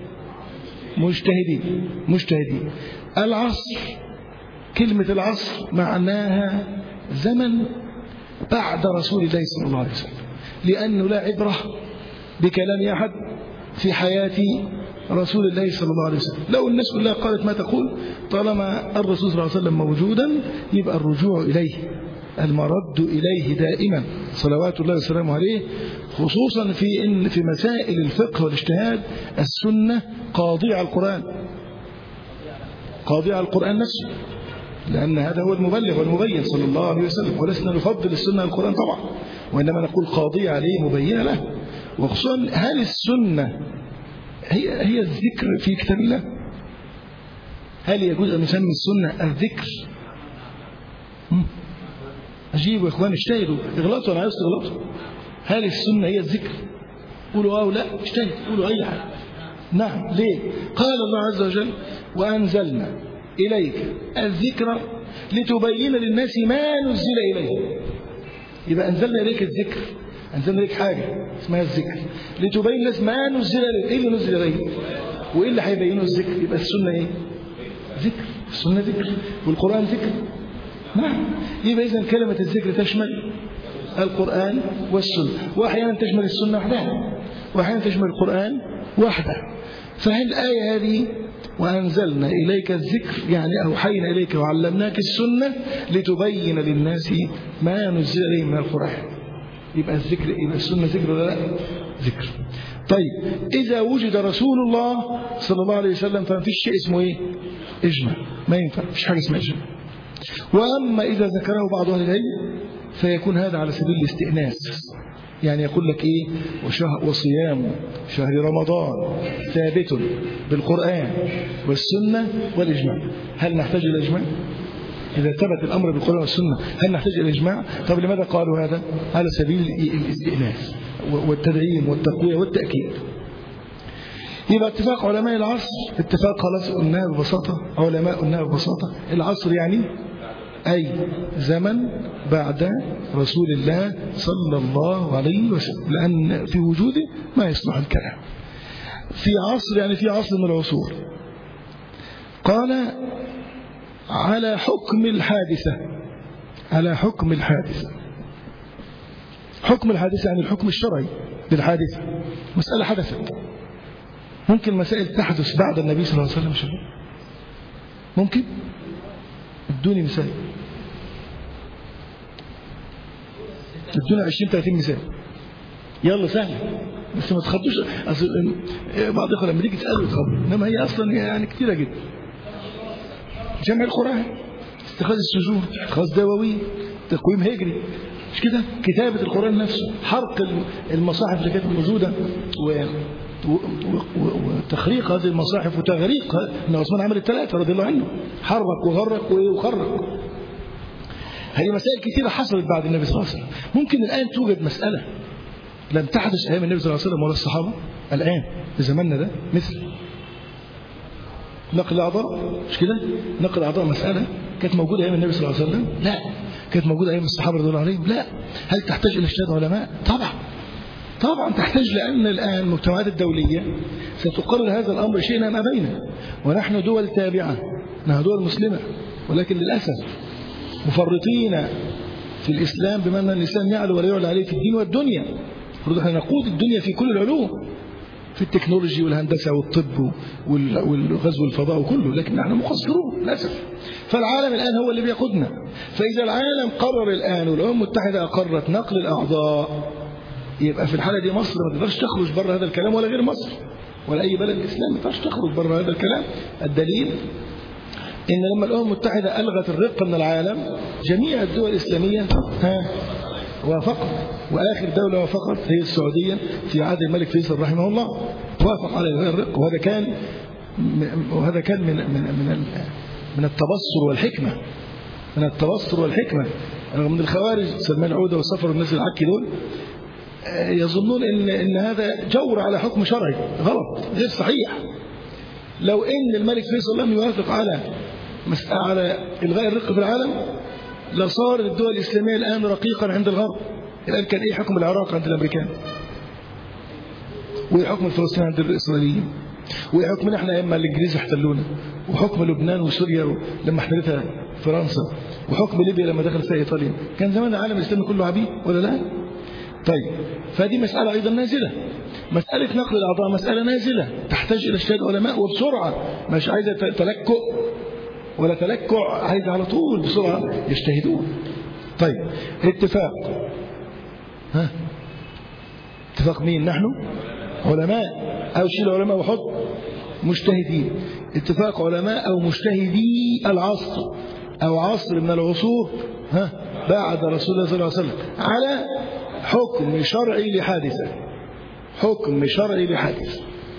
مجتهدين. العصر، كلمة العصر معناها زمن بعد رسول الله صلى الله عليه وسلم، لأنه لا عبرة بكلام أحد في حياة رسول الله صلى الله عليه وسلم. لو الناس كلها قالت ما تقول، طالما الرسول صلى الله عليه وسلم موجودا يبقى الرجوع إليه، المرد إليه دائما صلوات الله وسلامه عليه، خصوصا في مسائل الفقه والاجتهاد. السنة قاضية على القرآن نفسه، لأن هذا هو المبلغ والمبين صلى الله عليه وسلم، ولسنا نفضل السنة على القرآن طبعا، وإنما نقول قاضية عليه مبينة له. وخصوصا هل السنة هي الذكر في كتاب الله؟ هل يجوز أن نسمي السنة الذكر؟ أجيبوا يا إخوان، اجتهدوا، اغلطوا، أنا عايز تغلطوا. هل السنة هي الذكر؟ قولوا أو لا، اجتهدوا، قولوا أي حاجة، نعم. ليه؟ قال الله عز وجل وأنزلنا إليك الذكر لتبين للناس ما نزل إليه. يبقى أنزلنا إليك الذكر، أنزلنا إليك حاجة اسمها الذكر لتبين للناس ما نزل إليه. إيه اللي نزل إليه؟ وإيه اللي هيبينه الذكر؟ يبقى السنة إيه؟ ذكر. السنة ذكر والقرآن ذكر. نعم. يبقى إذن كلمة الذكر تشمل القرآن والسنة، وأحيانا تشمل السنة وحدها، وأحيانا تشمل القرآن وحده. فهل الآية هذه وأنزلنا إليك الذكر يعني أوحينا إليك وعلمناك السنة لتبين للناس ما نزل إليهم من القرآن. يبقى الذكر، يبقى السنة ذكر ولا لا؟ ذكر. طيب إذا وجد رسول الله صلى الله عليه وسلم فما فيش شيء اسمه إيه؟ إجماع. ما ينفع، مفيش حاجة اسمها إجماع. وأما إذا ذكره بعض أهل العلم فيكون هذا على سبيل الاستئناس، يعني يقول لك إيه؟ وصيام شهر رمضان ثابت بالقرآن والسنة والإجماع. هل نحتاج إلى إجماع؟ إذا ثبت الأمر بالقرآن والسنة هل نحتاج إلى إجماع؟ طب لماذا قالوا هذا؟ على سبيل الاستئناس والتدعيم والتقوية والتأكيد. يبقى اتفاق علماء العصر، اتفاق خلاص قلناها ببساطة، علماء قلناها ببساطة. العصر يعني أي زمن بعد رسول الله صلى الله عليه وسلم، لأن في وجوده ما يصلح الكلام. في عصر يعني في عصر من العصور. قال على حكم الحادثة، على حكم الحادثة. حكم الحادثة يعني الحكم الشرعي للحادثة. مسألة حدثت، ممكن مسائل تحدث بعد النبي صلى الله عليه وسلم. ممكن؟ ادوني مثال، ادوني 20-30 مثال. يلا سهل بس ما تخبوش. اصل بعض الاخوه لما تيجي تساله تخبوا، انما هي اصلا يعني كثيره جدا. جمع القرآن، اتخاذ السجود، اتخاذ دواوين، تقويم هجري، مش كده؟ كتابة القرآن نفسه، حرق المصاحف اللي كانت موجودة وتخريق هذه المصاحف وتغريق. ان عثمان عمل الثلاثة رضي الله عنه، حرق وغرق وخرق. هذه مسائل كثيرة حصلت بعد النبي صلى الله عليه وسلم. ممكن الآن توجد مسألة لم تحدث أيام النبي صلى الله عليه وسلم ولا الصحابة الآن في زماننا ده، مثل نقل الأعضاء، مش كده؟ نقل الأعضاء مسألة كانت موجودة أيام النبي صلى الله عليه وسلم؟ لا. كانت موجودة أيام الصحابة رضي الله عليهم؟ لا. هل تحتاج إلى اجتهاد علماء؟ طبعا طبعا تحتاج، لأن الآن المجتمعات الدولية ستقرر هذا الأمر شئنا ما أبينا، ونحن دول تابعة، نحن دول مسلمة، ولكن للأسف مفرطين في الإسلام، بما أن الإسلام يعلو ولا يعلى عليه في الدين والدنيا. نحن نقود الدنيا في كل العلوم، في التكنولوجي والهندسة والطب والغزو الفضاء وكله، لكن نحن مقصرون للأسف. فالعالم الآن هو اللي بيقودنا. فإذا العالم قرر الآن والأمم المتحدة أقرت نقل الأعضاء، يبقى في الحالة دي مصر ما تقدرش تخرج بره هذا الكلام، ولا غير مصر ولا أي بلد إسلامي ما تقدرش تخرج بره هذا الكلام. الدليل إن لما الأمم المتحدة ألغت الرق من العالم، جميع الدول الإسلامية وافقت، وآخر دولة وافقت هي السعودية في عهد الملك فيصل رحمه الله، وافق على إلغاء الرق. وهذا كان من التبصر والحكمة، من التبصر والحكمة. من الخوارج سلمان عودة وصفر والناس العكي دول يظنون إن هذا جور على حكم شرعي، غلط، غير صحيح. لو إن الملك فيصل لم يوافق على إلغاء الرق في العالم لصار الدول الإسلامية الآن رقيقا عند الغرب. الآن كان إيه حكم العراق عند الأمريكان، وإيه حكم الفلسطينيين عند الإسرائيليين، وإيه حكمنا إحنا لما الإنجليز احتلونا، وحكم لبنان وسوريا لما احتلتها فرنسا، وحكم ليبيا لما دخل فيها إيطاليا. كان زمان العالم الإسلامي كله عبيد ولا لا؟ طيب، فهذه مسألة أيضا نازلة. مسألة نقل الأعضاء مسألة نازلة تحتاج إلى اجتهاد علماء وبسرعة، مش عايزة تلكؤ ولا تلكع، عايزة على طول بسرعة يجتهدون. طيب، اتفاق، اتفاق مين؟ نحن علماء، أو شيل علماء وحط مجتهدين. اتفاق علماء أو مجتهدي العصر أو عصر من العصور بعد رسول الله صلى الله عليه وسلم على حكم شرعي لحادثة، حكم شرعي لحادثة.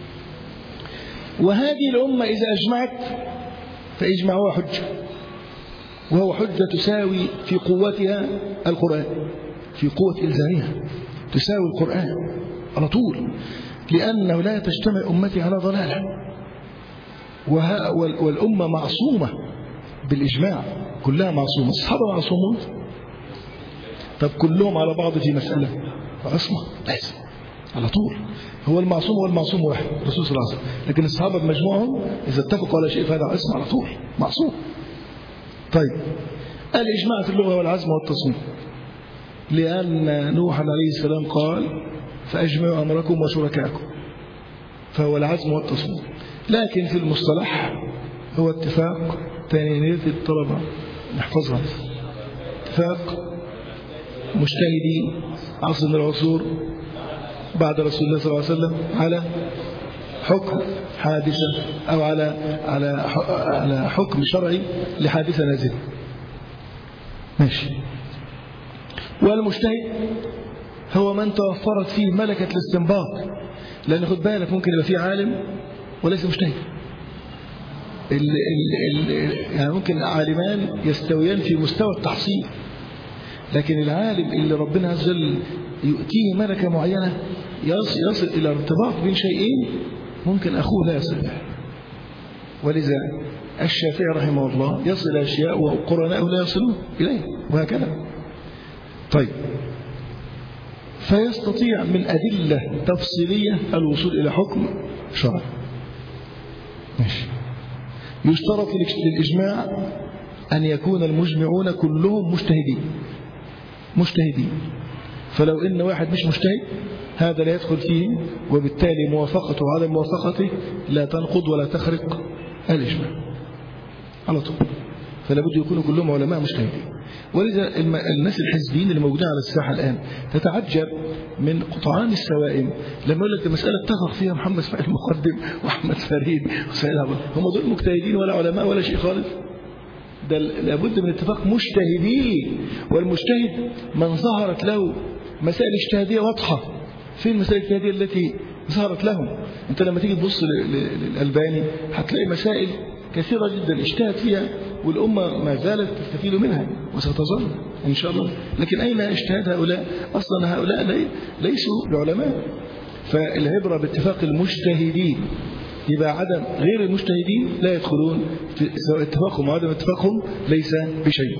وهذه الأمة إذا أجمعت فإجماعها حجة، وهو حجة تساوي في قوتها القرآن، في قوة إلزامها تساوي القرآن على طول. لأنه لا تجتمع أمتي على ضلالة، والأمة معصومة بالإجماع، كلها معصومة. الصحابة معصومون؟ طب كلهم على بعض في مسألة عصمة؟ لازم على طول. هو المعصوم والمعصوم واحد، الرسول صلى الله عليه وسلم. لكن الصحابة بمجموعهم إذا اتفقوا على شيء فهذا عصمة على طول، معصوم. طيب الإجماع في اللغة والعزم والتصميم، لأن نوح عليه السلام قال فأجمعوا أمركم وشركاءكم، فهو العزم والتصميم. لكن في المصطلح هو اتفاق تانية الطلبة نحفظها، اتفاق مجتهدين عصر من العصور بعد رسول الله صلى الله عليه وسلم على حكم حادثة أو على حكم شرعي لحادثة نازلة. ماشي. والمجتهد هو من توفرت فيه ملكة الاستنباط، لأن خد بالك ممكن يبقى فيه عالم وليس مجتهد. يعني ممكن عالمان يستويان في مستوى التحصيل، لكن العالم اللي ربنا عز وجل يؤتيه ملكة معينة يصل إلى ارتباط بين شيئين ممكن أخوه لا يصل له. ولذا الشافعي رحمه الله يصل إلى أشياء وقرناءه لا يصلون إليه، وهكذا. طيب، فيستطيع من أدلة تفصيلية الوصول إلى حكم شرعي. ماشي. يشترط للإجماع أن يكون المجمعون كلهم مجتهدين. فلو إن واحد مش مجتهد هذا لا يدخل فيه، وبالتالي موافقته وعدم موافقته لا تنقض ولا تخرق الإجماع على طول. فلا بد يكونوا كلهم علماء مجتهدين. ولذا الناس الحزبيين اللي موجودين على الساحة الآن تتعجب من قطعان السوائم لما يقول لك المسألة اتفق فيها محمد اسماعيل المقدم وأحمد فريد وسيد عبد، هم دول مجتهدين ولا علماء ولا شيء خالص؟ ده لابد من اتفاق مجتهدين. والمجتهد من ظهرت له مسائل اجتهادية واضحة. فين المسائل الاجتهادية التي ظهرت لهم؟ انت لما تيجي تبص للألباني هتلاقي مسائل كثيرة جدا اجتهد فيها والأمة ما زالت تستفيد منها وستظل إن شاء الله. لكن أين اجتهاد هؤلاء؟ أصلا هؤلاء ليسوا بعلماء. فالعبرة باتفاق المجتهدين، يبقى عدم غير المجتهدين لا يدخلون في، سواء اتفاقهم وعدم اتفاقهم ليس بشيء.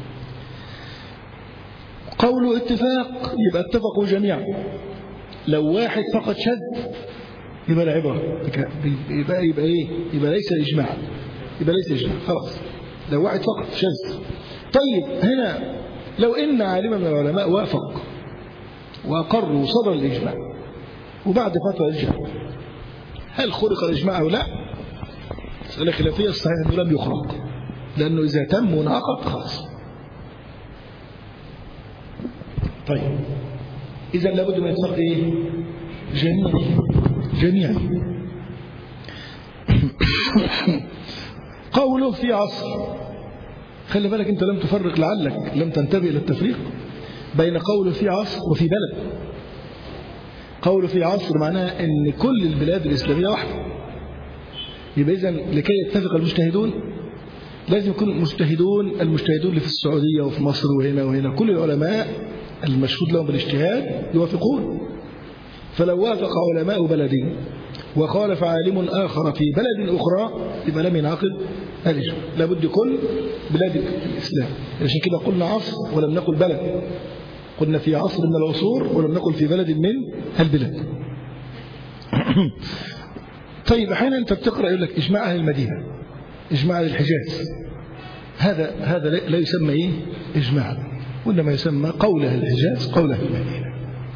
قول اتفاق يبقى اتفقوا جميعا. لو واحد فقط شد يبقى العبرة يبقى ايه؟ يبقى ليس إجماع، خلاص. لو واحد فقط شد. طيب هنا لو إن عالما من العلماء وافق وأقروا وصدر الإجماع وبعد فترة رجع، هل خرق الإجماع أو لا؟ مسألة خلافية. الصحيح أنه لم يخرق، لأنه إذا تم ونعقد خلاص. طيب إذا لابد من اتفاق إيه؟ جميعا. قوله في عصر، خلي بالك أنت لم تفرق، لعلك لم تنتبه إلى التفريق بين قوله في عصر وفي بلد. قوله في عصر معناها أن كل البلاد الإسلامية واحدة. يبقى إذن لكي يتفق المجتهدون لازم يكون المجتهدون اللي في السعودية وفي مصر وهنا كل العلماء المشهود لهم بالاجتهاد يوافقون. فلو وافق علماء بلد وخالف عالم آخر في بلد أخرى يبقى لم ينعقد الإجماع. لابد كل بلاد الإسلام. عشان كده قلنا عصر ولم نقل بلد، قلنا في عصر من العصور ولم نقل في بلد من البلاد. طيب أحيانا أنت بتقرأ يقول لك إجماع أهل المدينة، إجماع أهل الحجاز. هذا لا يسمى إيه؟ إجماع، وإنما يسمى قول أهل الحجاز قول أهل المدينة.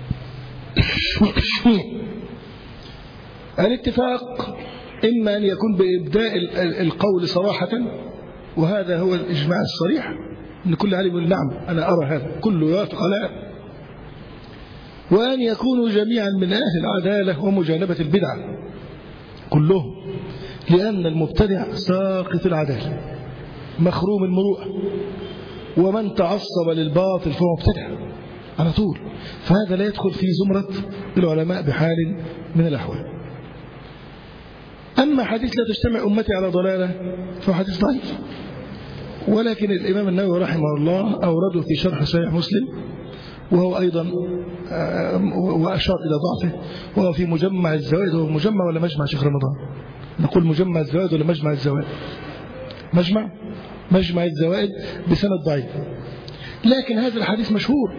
الاتفاق إما أن يكون بإبداء القول صراحة، وهذا هو الإجماع الصريح أن كل عالم يقول نعم أنا أرى هذا، كله يوافق على هذا. وأن يكونوا جميعا من أهل العدالة ومجانبة البدعة كلهم، لأن المبتدع ساقط العدالة مخروم المروءة، ومن تعصب للباطل فهو مبتدع على طول. فهذا لا يدخل في زمرة العلماء بحال من الأحوال. أما حديث لا تجتمع أمتي على ضلالة فهو حديث ضعيف، ولكن الإمام النووي رحمه الله أورده في شرح صحيح مسلم وهو أيضا وأشار إلى ضعفه، وهو في مجمع الزوائد. هو مجمع ولا مجمع شيخ رمضان؟ نقول مجمع الزوائد ولا مجمع الزوائد؟ مجمع الزوائد بسند ضعيف، لكن هذا الحديث مشهور،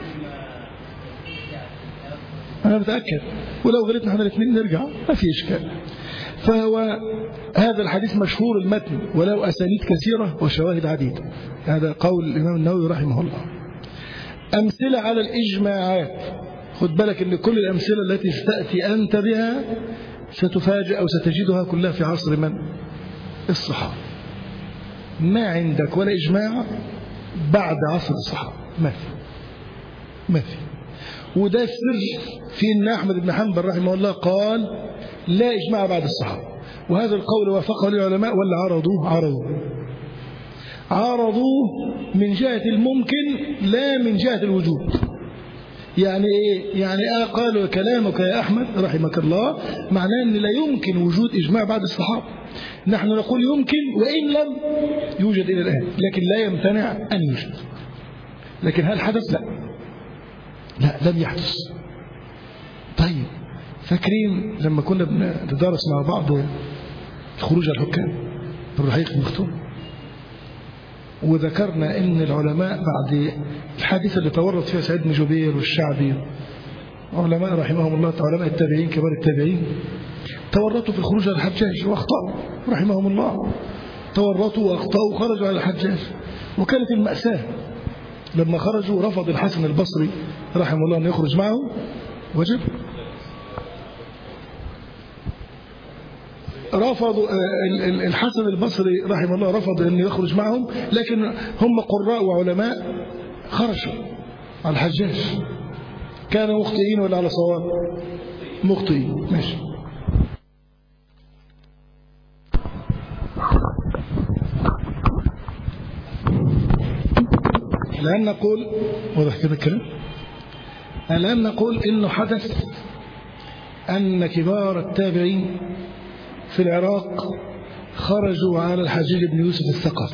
أنا متأكد، ولو غلطنا احنا الاثنين نرجع ما في إشكال. فهو هذا الحديث مشهور المتن وله أسانيد كثيرة وشواهد عديدة. هذا قول الإمام النووي رحمه الله. أمثلة على الإجماعات، خد بالك أن كل الأمثلة التي ستأتي أنت بها ستفاجئ أو ستجدها كلها في عصر من؟ الصحابة. ما عندك ولا إجماع بعد عصر الصحابة، ما في. وده السر في أن أحمد بن حنبل رحمه الله قال لا إجماع بعد الصحابة، وهذا القول وافقه العلماء ولا عارضوه من جهة الممكن لا من جهة الوجود. يعني إيه؟ يعني قالوا كلامك يا أحمد رحمك الله معناه أن لا يمكن وجود إجماع بعد الصحابة. نحن نقول يمكن وإن لم يوجد إلى الآن، لكن لا يمتنع أن يوجد. لكن هل حدث؟ لا لم يحدث. طيب فاكرين لما كنا بندرس مع بعض خروج الحكام بالرحيق المختوم، وذكرنا ان العلماء بعد الحادثه اللي تورط فيها سعيد بن جبير والشعبي علماء رحمهم الله، علماء التابعين كبار التابعين، تورطوا في الخروج على الحجاج واخطاوا رحمهم الله، تورطوا واخطاوا وخرجوا على الحجاج. وكانت المأساة لما خرجوا رفض الحسن البصري رحمه الله ان يخرج معه، وجب رفضوا الحسن البصري رحمه الله رفض أن يخرج معهم، لكن هم قراء وعلماء خرجوا على الحجاج. كانوا مخطئين ولا على صواب؟ مخطئين. ماشي. الآن نقول واضح كده الكلام، الآن نقول إنه حدث أن كبار التابعين في العراق خرجوا على الحجاج بن يوسف الثقفي.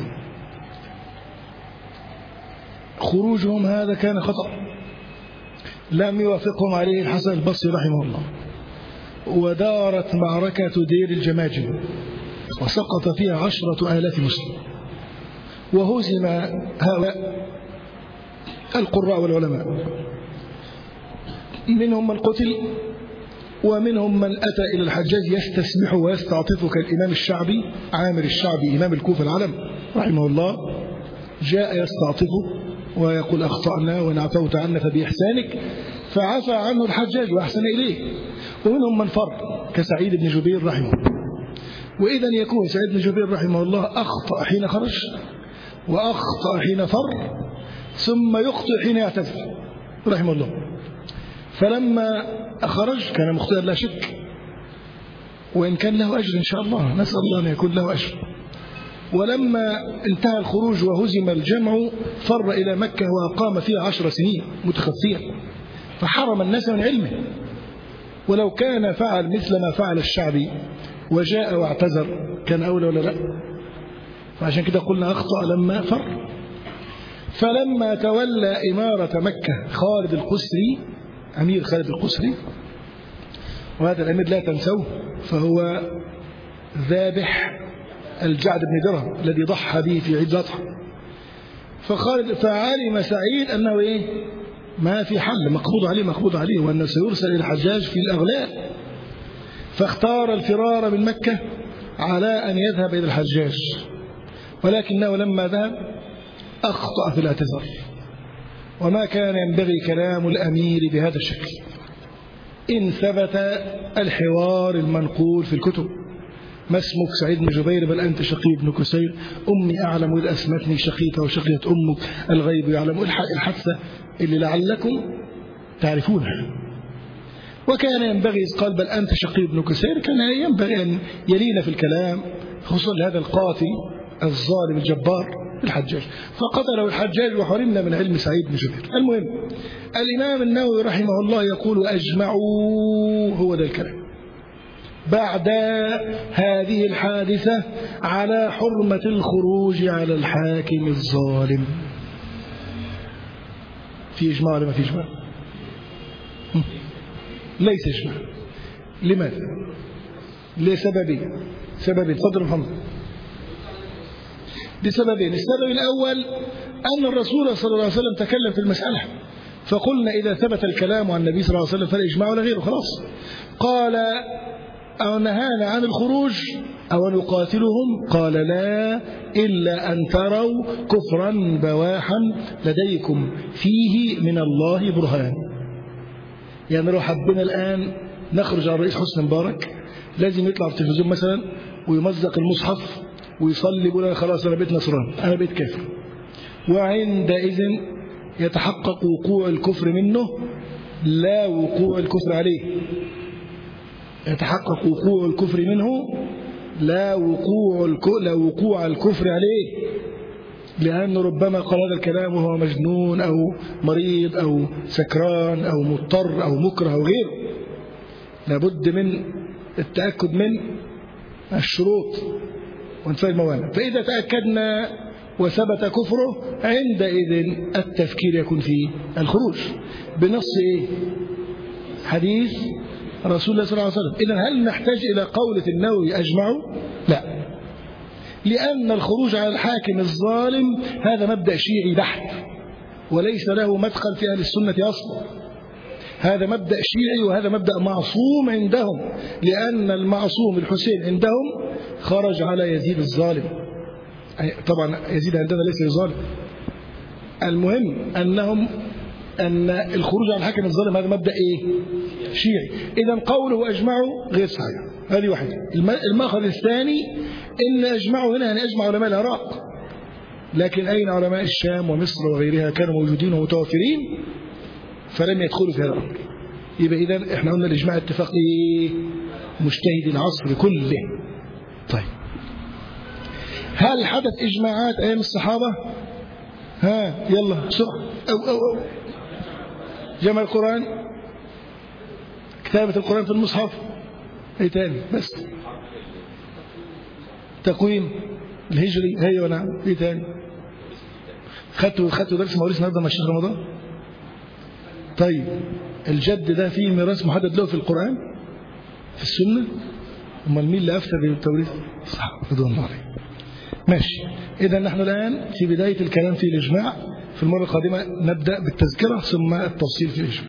خروجهم هذا كان خطأ لم يوافقهم عليه الحسن البصري رحمه الله، ودارت معركة دير الجماجم وسقط فيها 10,000 مسلم، وهزم هؤلاء القراء والعلماء، منهم من قتل ومنهم من أتى إلى الحجاج يستسمح ويستعطف كالإمام الشعبي عامر الشعبي إمام الكوفة العلم رحمه الله، جاء يستعطفه ويقول أخطأنا ونعفوت عنا فبإحسانك، فعفى عنه الحجاج وأحسن إليه. ومنهم من فر كسعيد بن جبير رحمه الله. وإذا يكون سعيد بن جبير رحمه الله أخطأ حين خرج وأخطأ حين فر ثم يخطئ حين يعتذر رحمه الله. فلما خرج كان مخطئا لا شك، وإن كان له أجر إن شاء الله، نسأل الله أن يكون له أجر. ولما انتهى الخروج وهزم الجمع فر إلى مكة وأقام فيها 10 سنين متخفيا، فحرم الناس من علمه. ولو كان فعل مثل ما فعل الشعبي وجاء واعتذر كان أولى ولا لا؟ فعشان كده قلنا أخطأ لما فر. فلما تولى إمارة مكة خالد القسري، أمير خالد القسري، وهذا الأمير لا تنسوه فهو ذابح الجعد بن درهم الذي ضحى به في عيد الأضحى. فعلم سعيد أنه ما في حل، مقبوض عليه وأنه سيرسل إلى الحجاج في الأغلال، فاختار الفرار من مكة على أن يذهب إلى الحجاج، ولكنه لما ذهب أخطأ في الاعتذار، وما كان ينبغي كلام الأمير بهذا الشكل إن ثبت الحوار المنقول في الكتب. ما اسمك سعيد بن جبير بل أنت شقي بن كسير، أمي أعلم إذا أسمتني شقيك وشقيت أمك، الغيب يعلم، الحادثة اللي لعلكم تعرفونها. وكان ينبغي إذ قال بل أنت شقي بن كسير كان ينبغي أن يلين في الكلام، خصوصا لهذا القاتل الظالم الجبار الحجاج، فقتله الحجاج وحرمنا من علم سعيد بن جبير. المهم الإمام النووي رحمه الله يقول أجمعوا، هو ده الكلام بعد هذه الحادثة على حرمة الخروج على الحاكم الظالم. في إجماع ولا ما في إجماع؟ ليس إجماع. لماذا؟ لسببين. تفضل محمد. بسببين. السبب الأول أن الرسول صلى الله عليه وسلم تكلم في المسألة، فقلنا إذا ثبت الكلام عن النبي صلى الله عليه وسلم فلا إجماع ولا غيره، خلاص. قال أو نهانا عن الخروج أو نقاتلهم؟ قال لا، إلا أن تروا كفرا بواحا لديكم فيه من الله برهان. يعني لو حبنا الآن نخرج على الرئيس حسني مبارك لازم يطلع في التلفزيون مثلا ويمزق المصحف ويصلي يقول أنا خلاص أنا بقيت نصران، أنا بقيت كافر، وعندئذ يتحقق وقوع الكفر منه لا وقوع الكفر عليه. يتحقق وقوع الكفر منه لا وقوع الكفر عليه، لأنه ربما قال هذا الكلام وهو مجنون أو مريض أو سكران أو مضطر أو مكره أو غيره. لابد من التأكد من الشروط وانتفاء الموانع. فإذا تأكدنا وثبت كفره عندئذ التفكير يكون في الخروج بنص إيه؟ حديث رسول الله صلى الله عليه وسلم. إذن هل نحتاج إلى قولة النووي أجمعوا؟ لا، لأن الخروج على الحاكم الظالم هذا مبدأ شيعي بحت وليس له مدخل في أهل السنة أصلا. هذا مبدأ شيعي وهذا مبدأ معصوم عندهم، لأن المعصوم الحسين عندهم خرج على يزيد الظالم. طبعا يزيد عندنا ليس ظالم. المهم أن الخروج على الحاكم الظالم هذا مبدأ إيه؟ شيعي. إذن قوله أجمعوا غير صحيح. هذه واحدة. المأخذ الثاني إن أجمعوا هنا يعني أجمع علماء العراق، لكن أين علماء الشام ومصر وغيرها كانوا موجودين ومتوفرين فلم يدخلوا في هذا الأمر. يبقى إذن إحنا قلنا الإجماع اتفاق إيه؟ مجتهد العصر كله. طيب هل حدث إجماعات أيام الصحابة؟ يلا بسرعة. أو جمع القرآن، كتابة القرآن في المصحف، ايه تاني؟ بس تقويم الهجري، ايوه نعم. ايه تاني؟ خدتوا درس مواريث النهارده مع الشيخ رمضان؟ طيب الجد ده فيه ميراث محدد له في القرآن في السنة؟ امال مين اللي افتى بالتوريث؟ صح، رضوان الله عليه. ماشي. اذا نحن الآن في بداية الكلام في الإجماع. في المرة القادمة نبدأ بالتذكرة ثم التفصيل في الإجماع.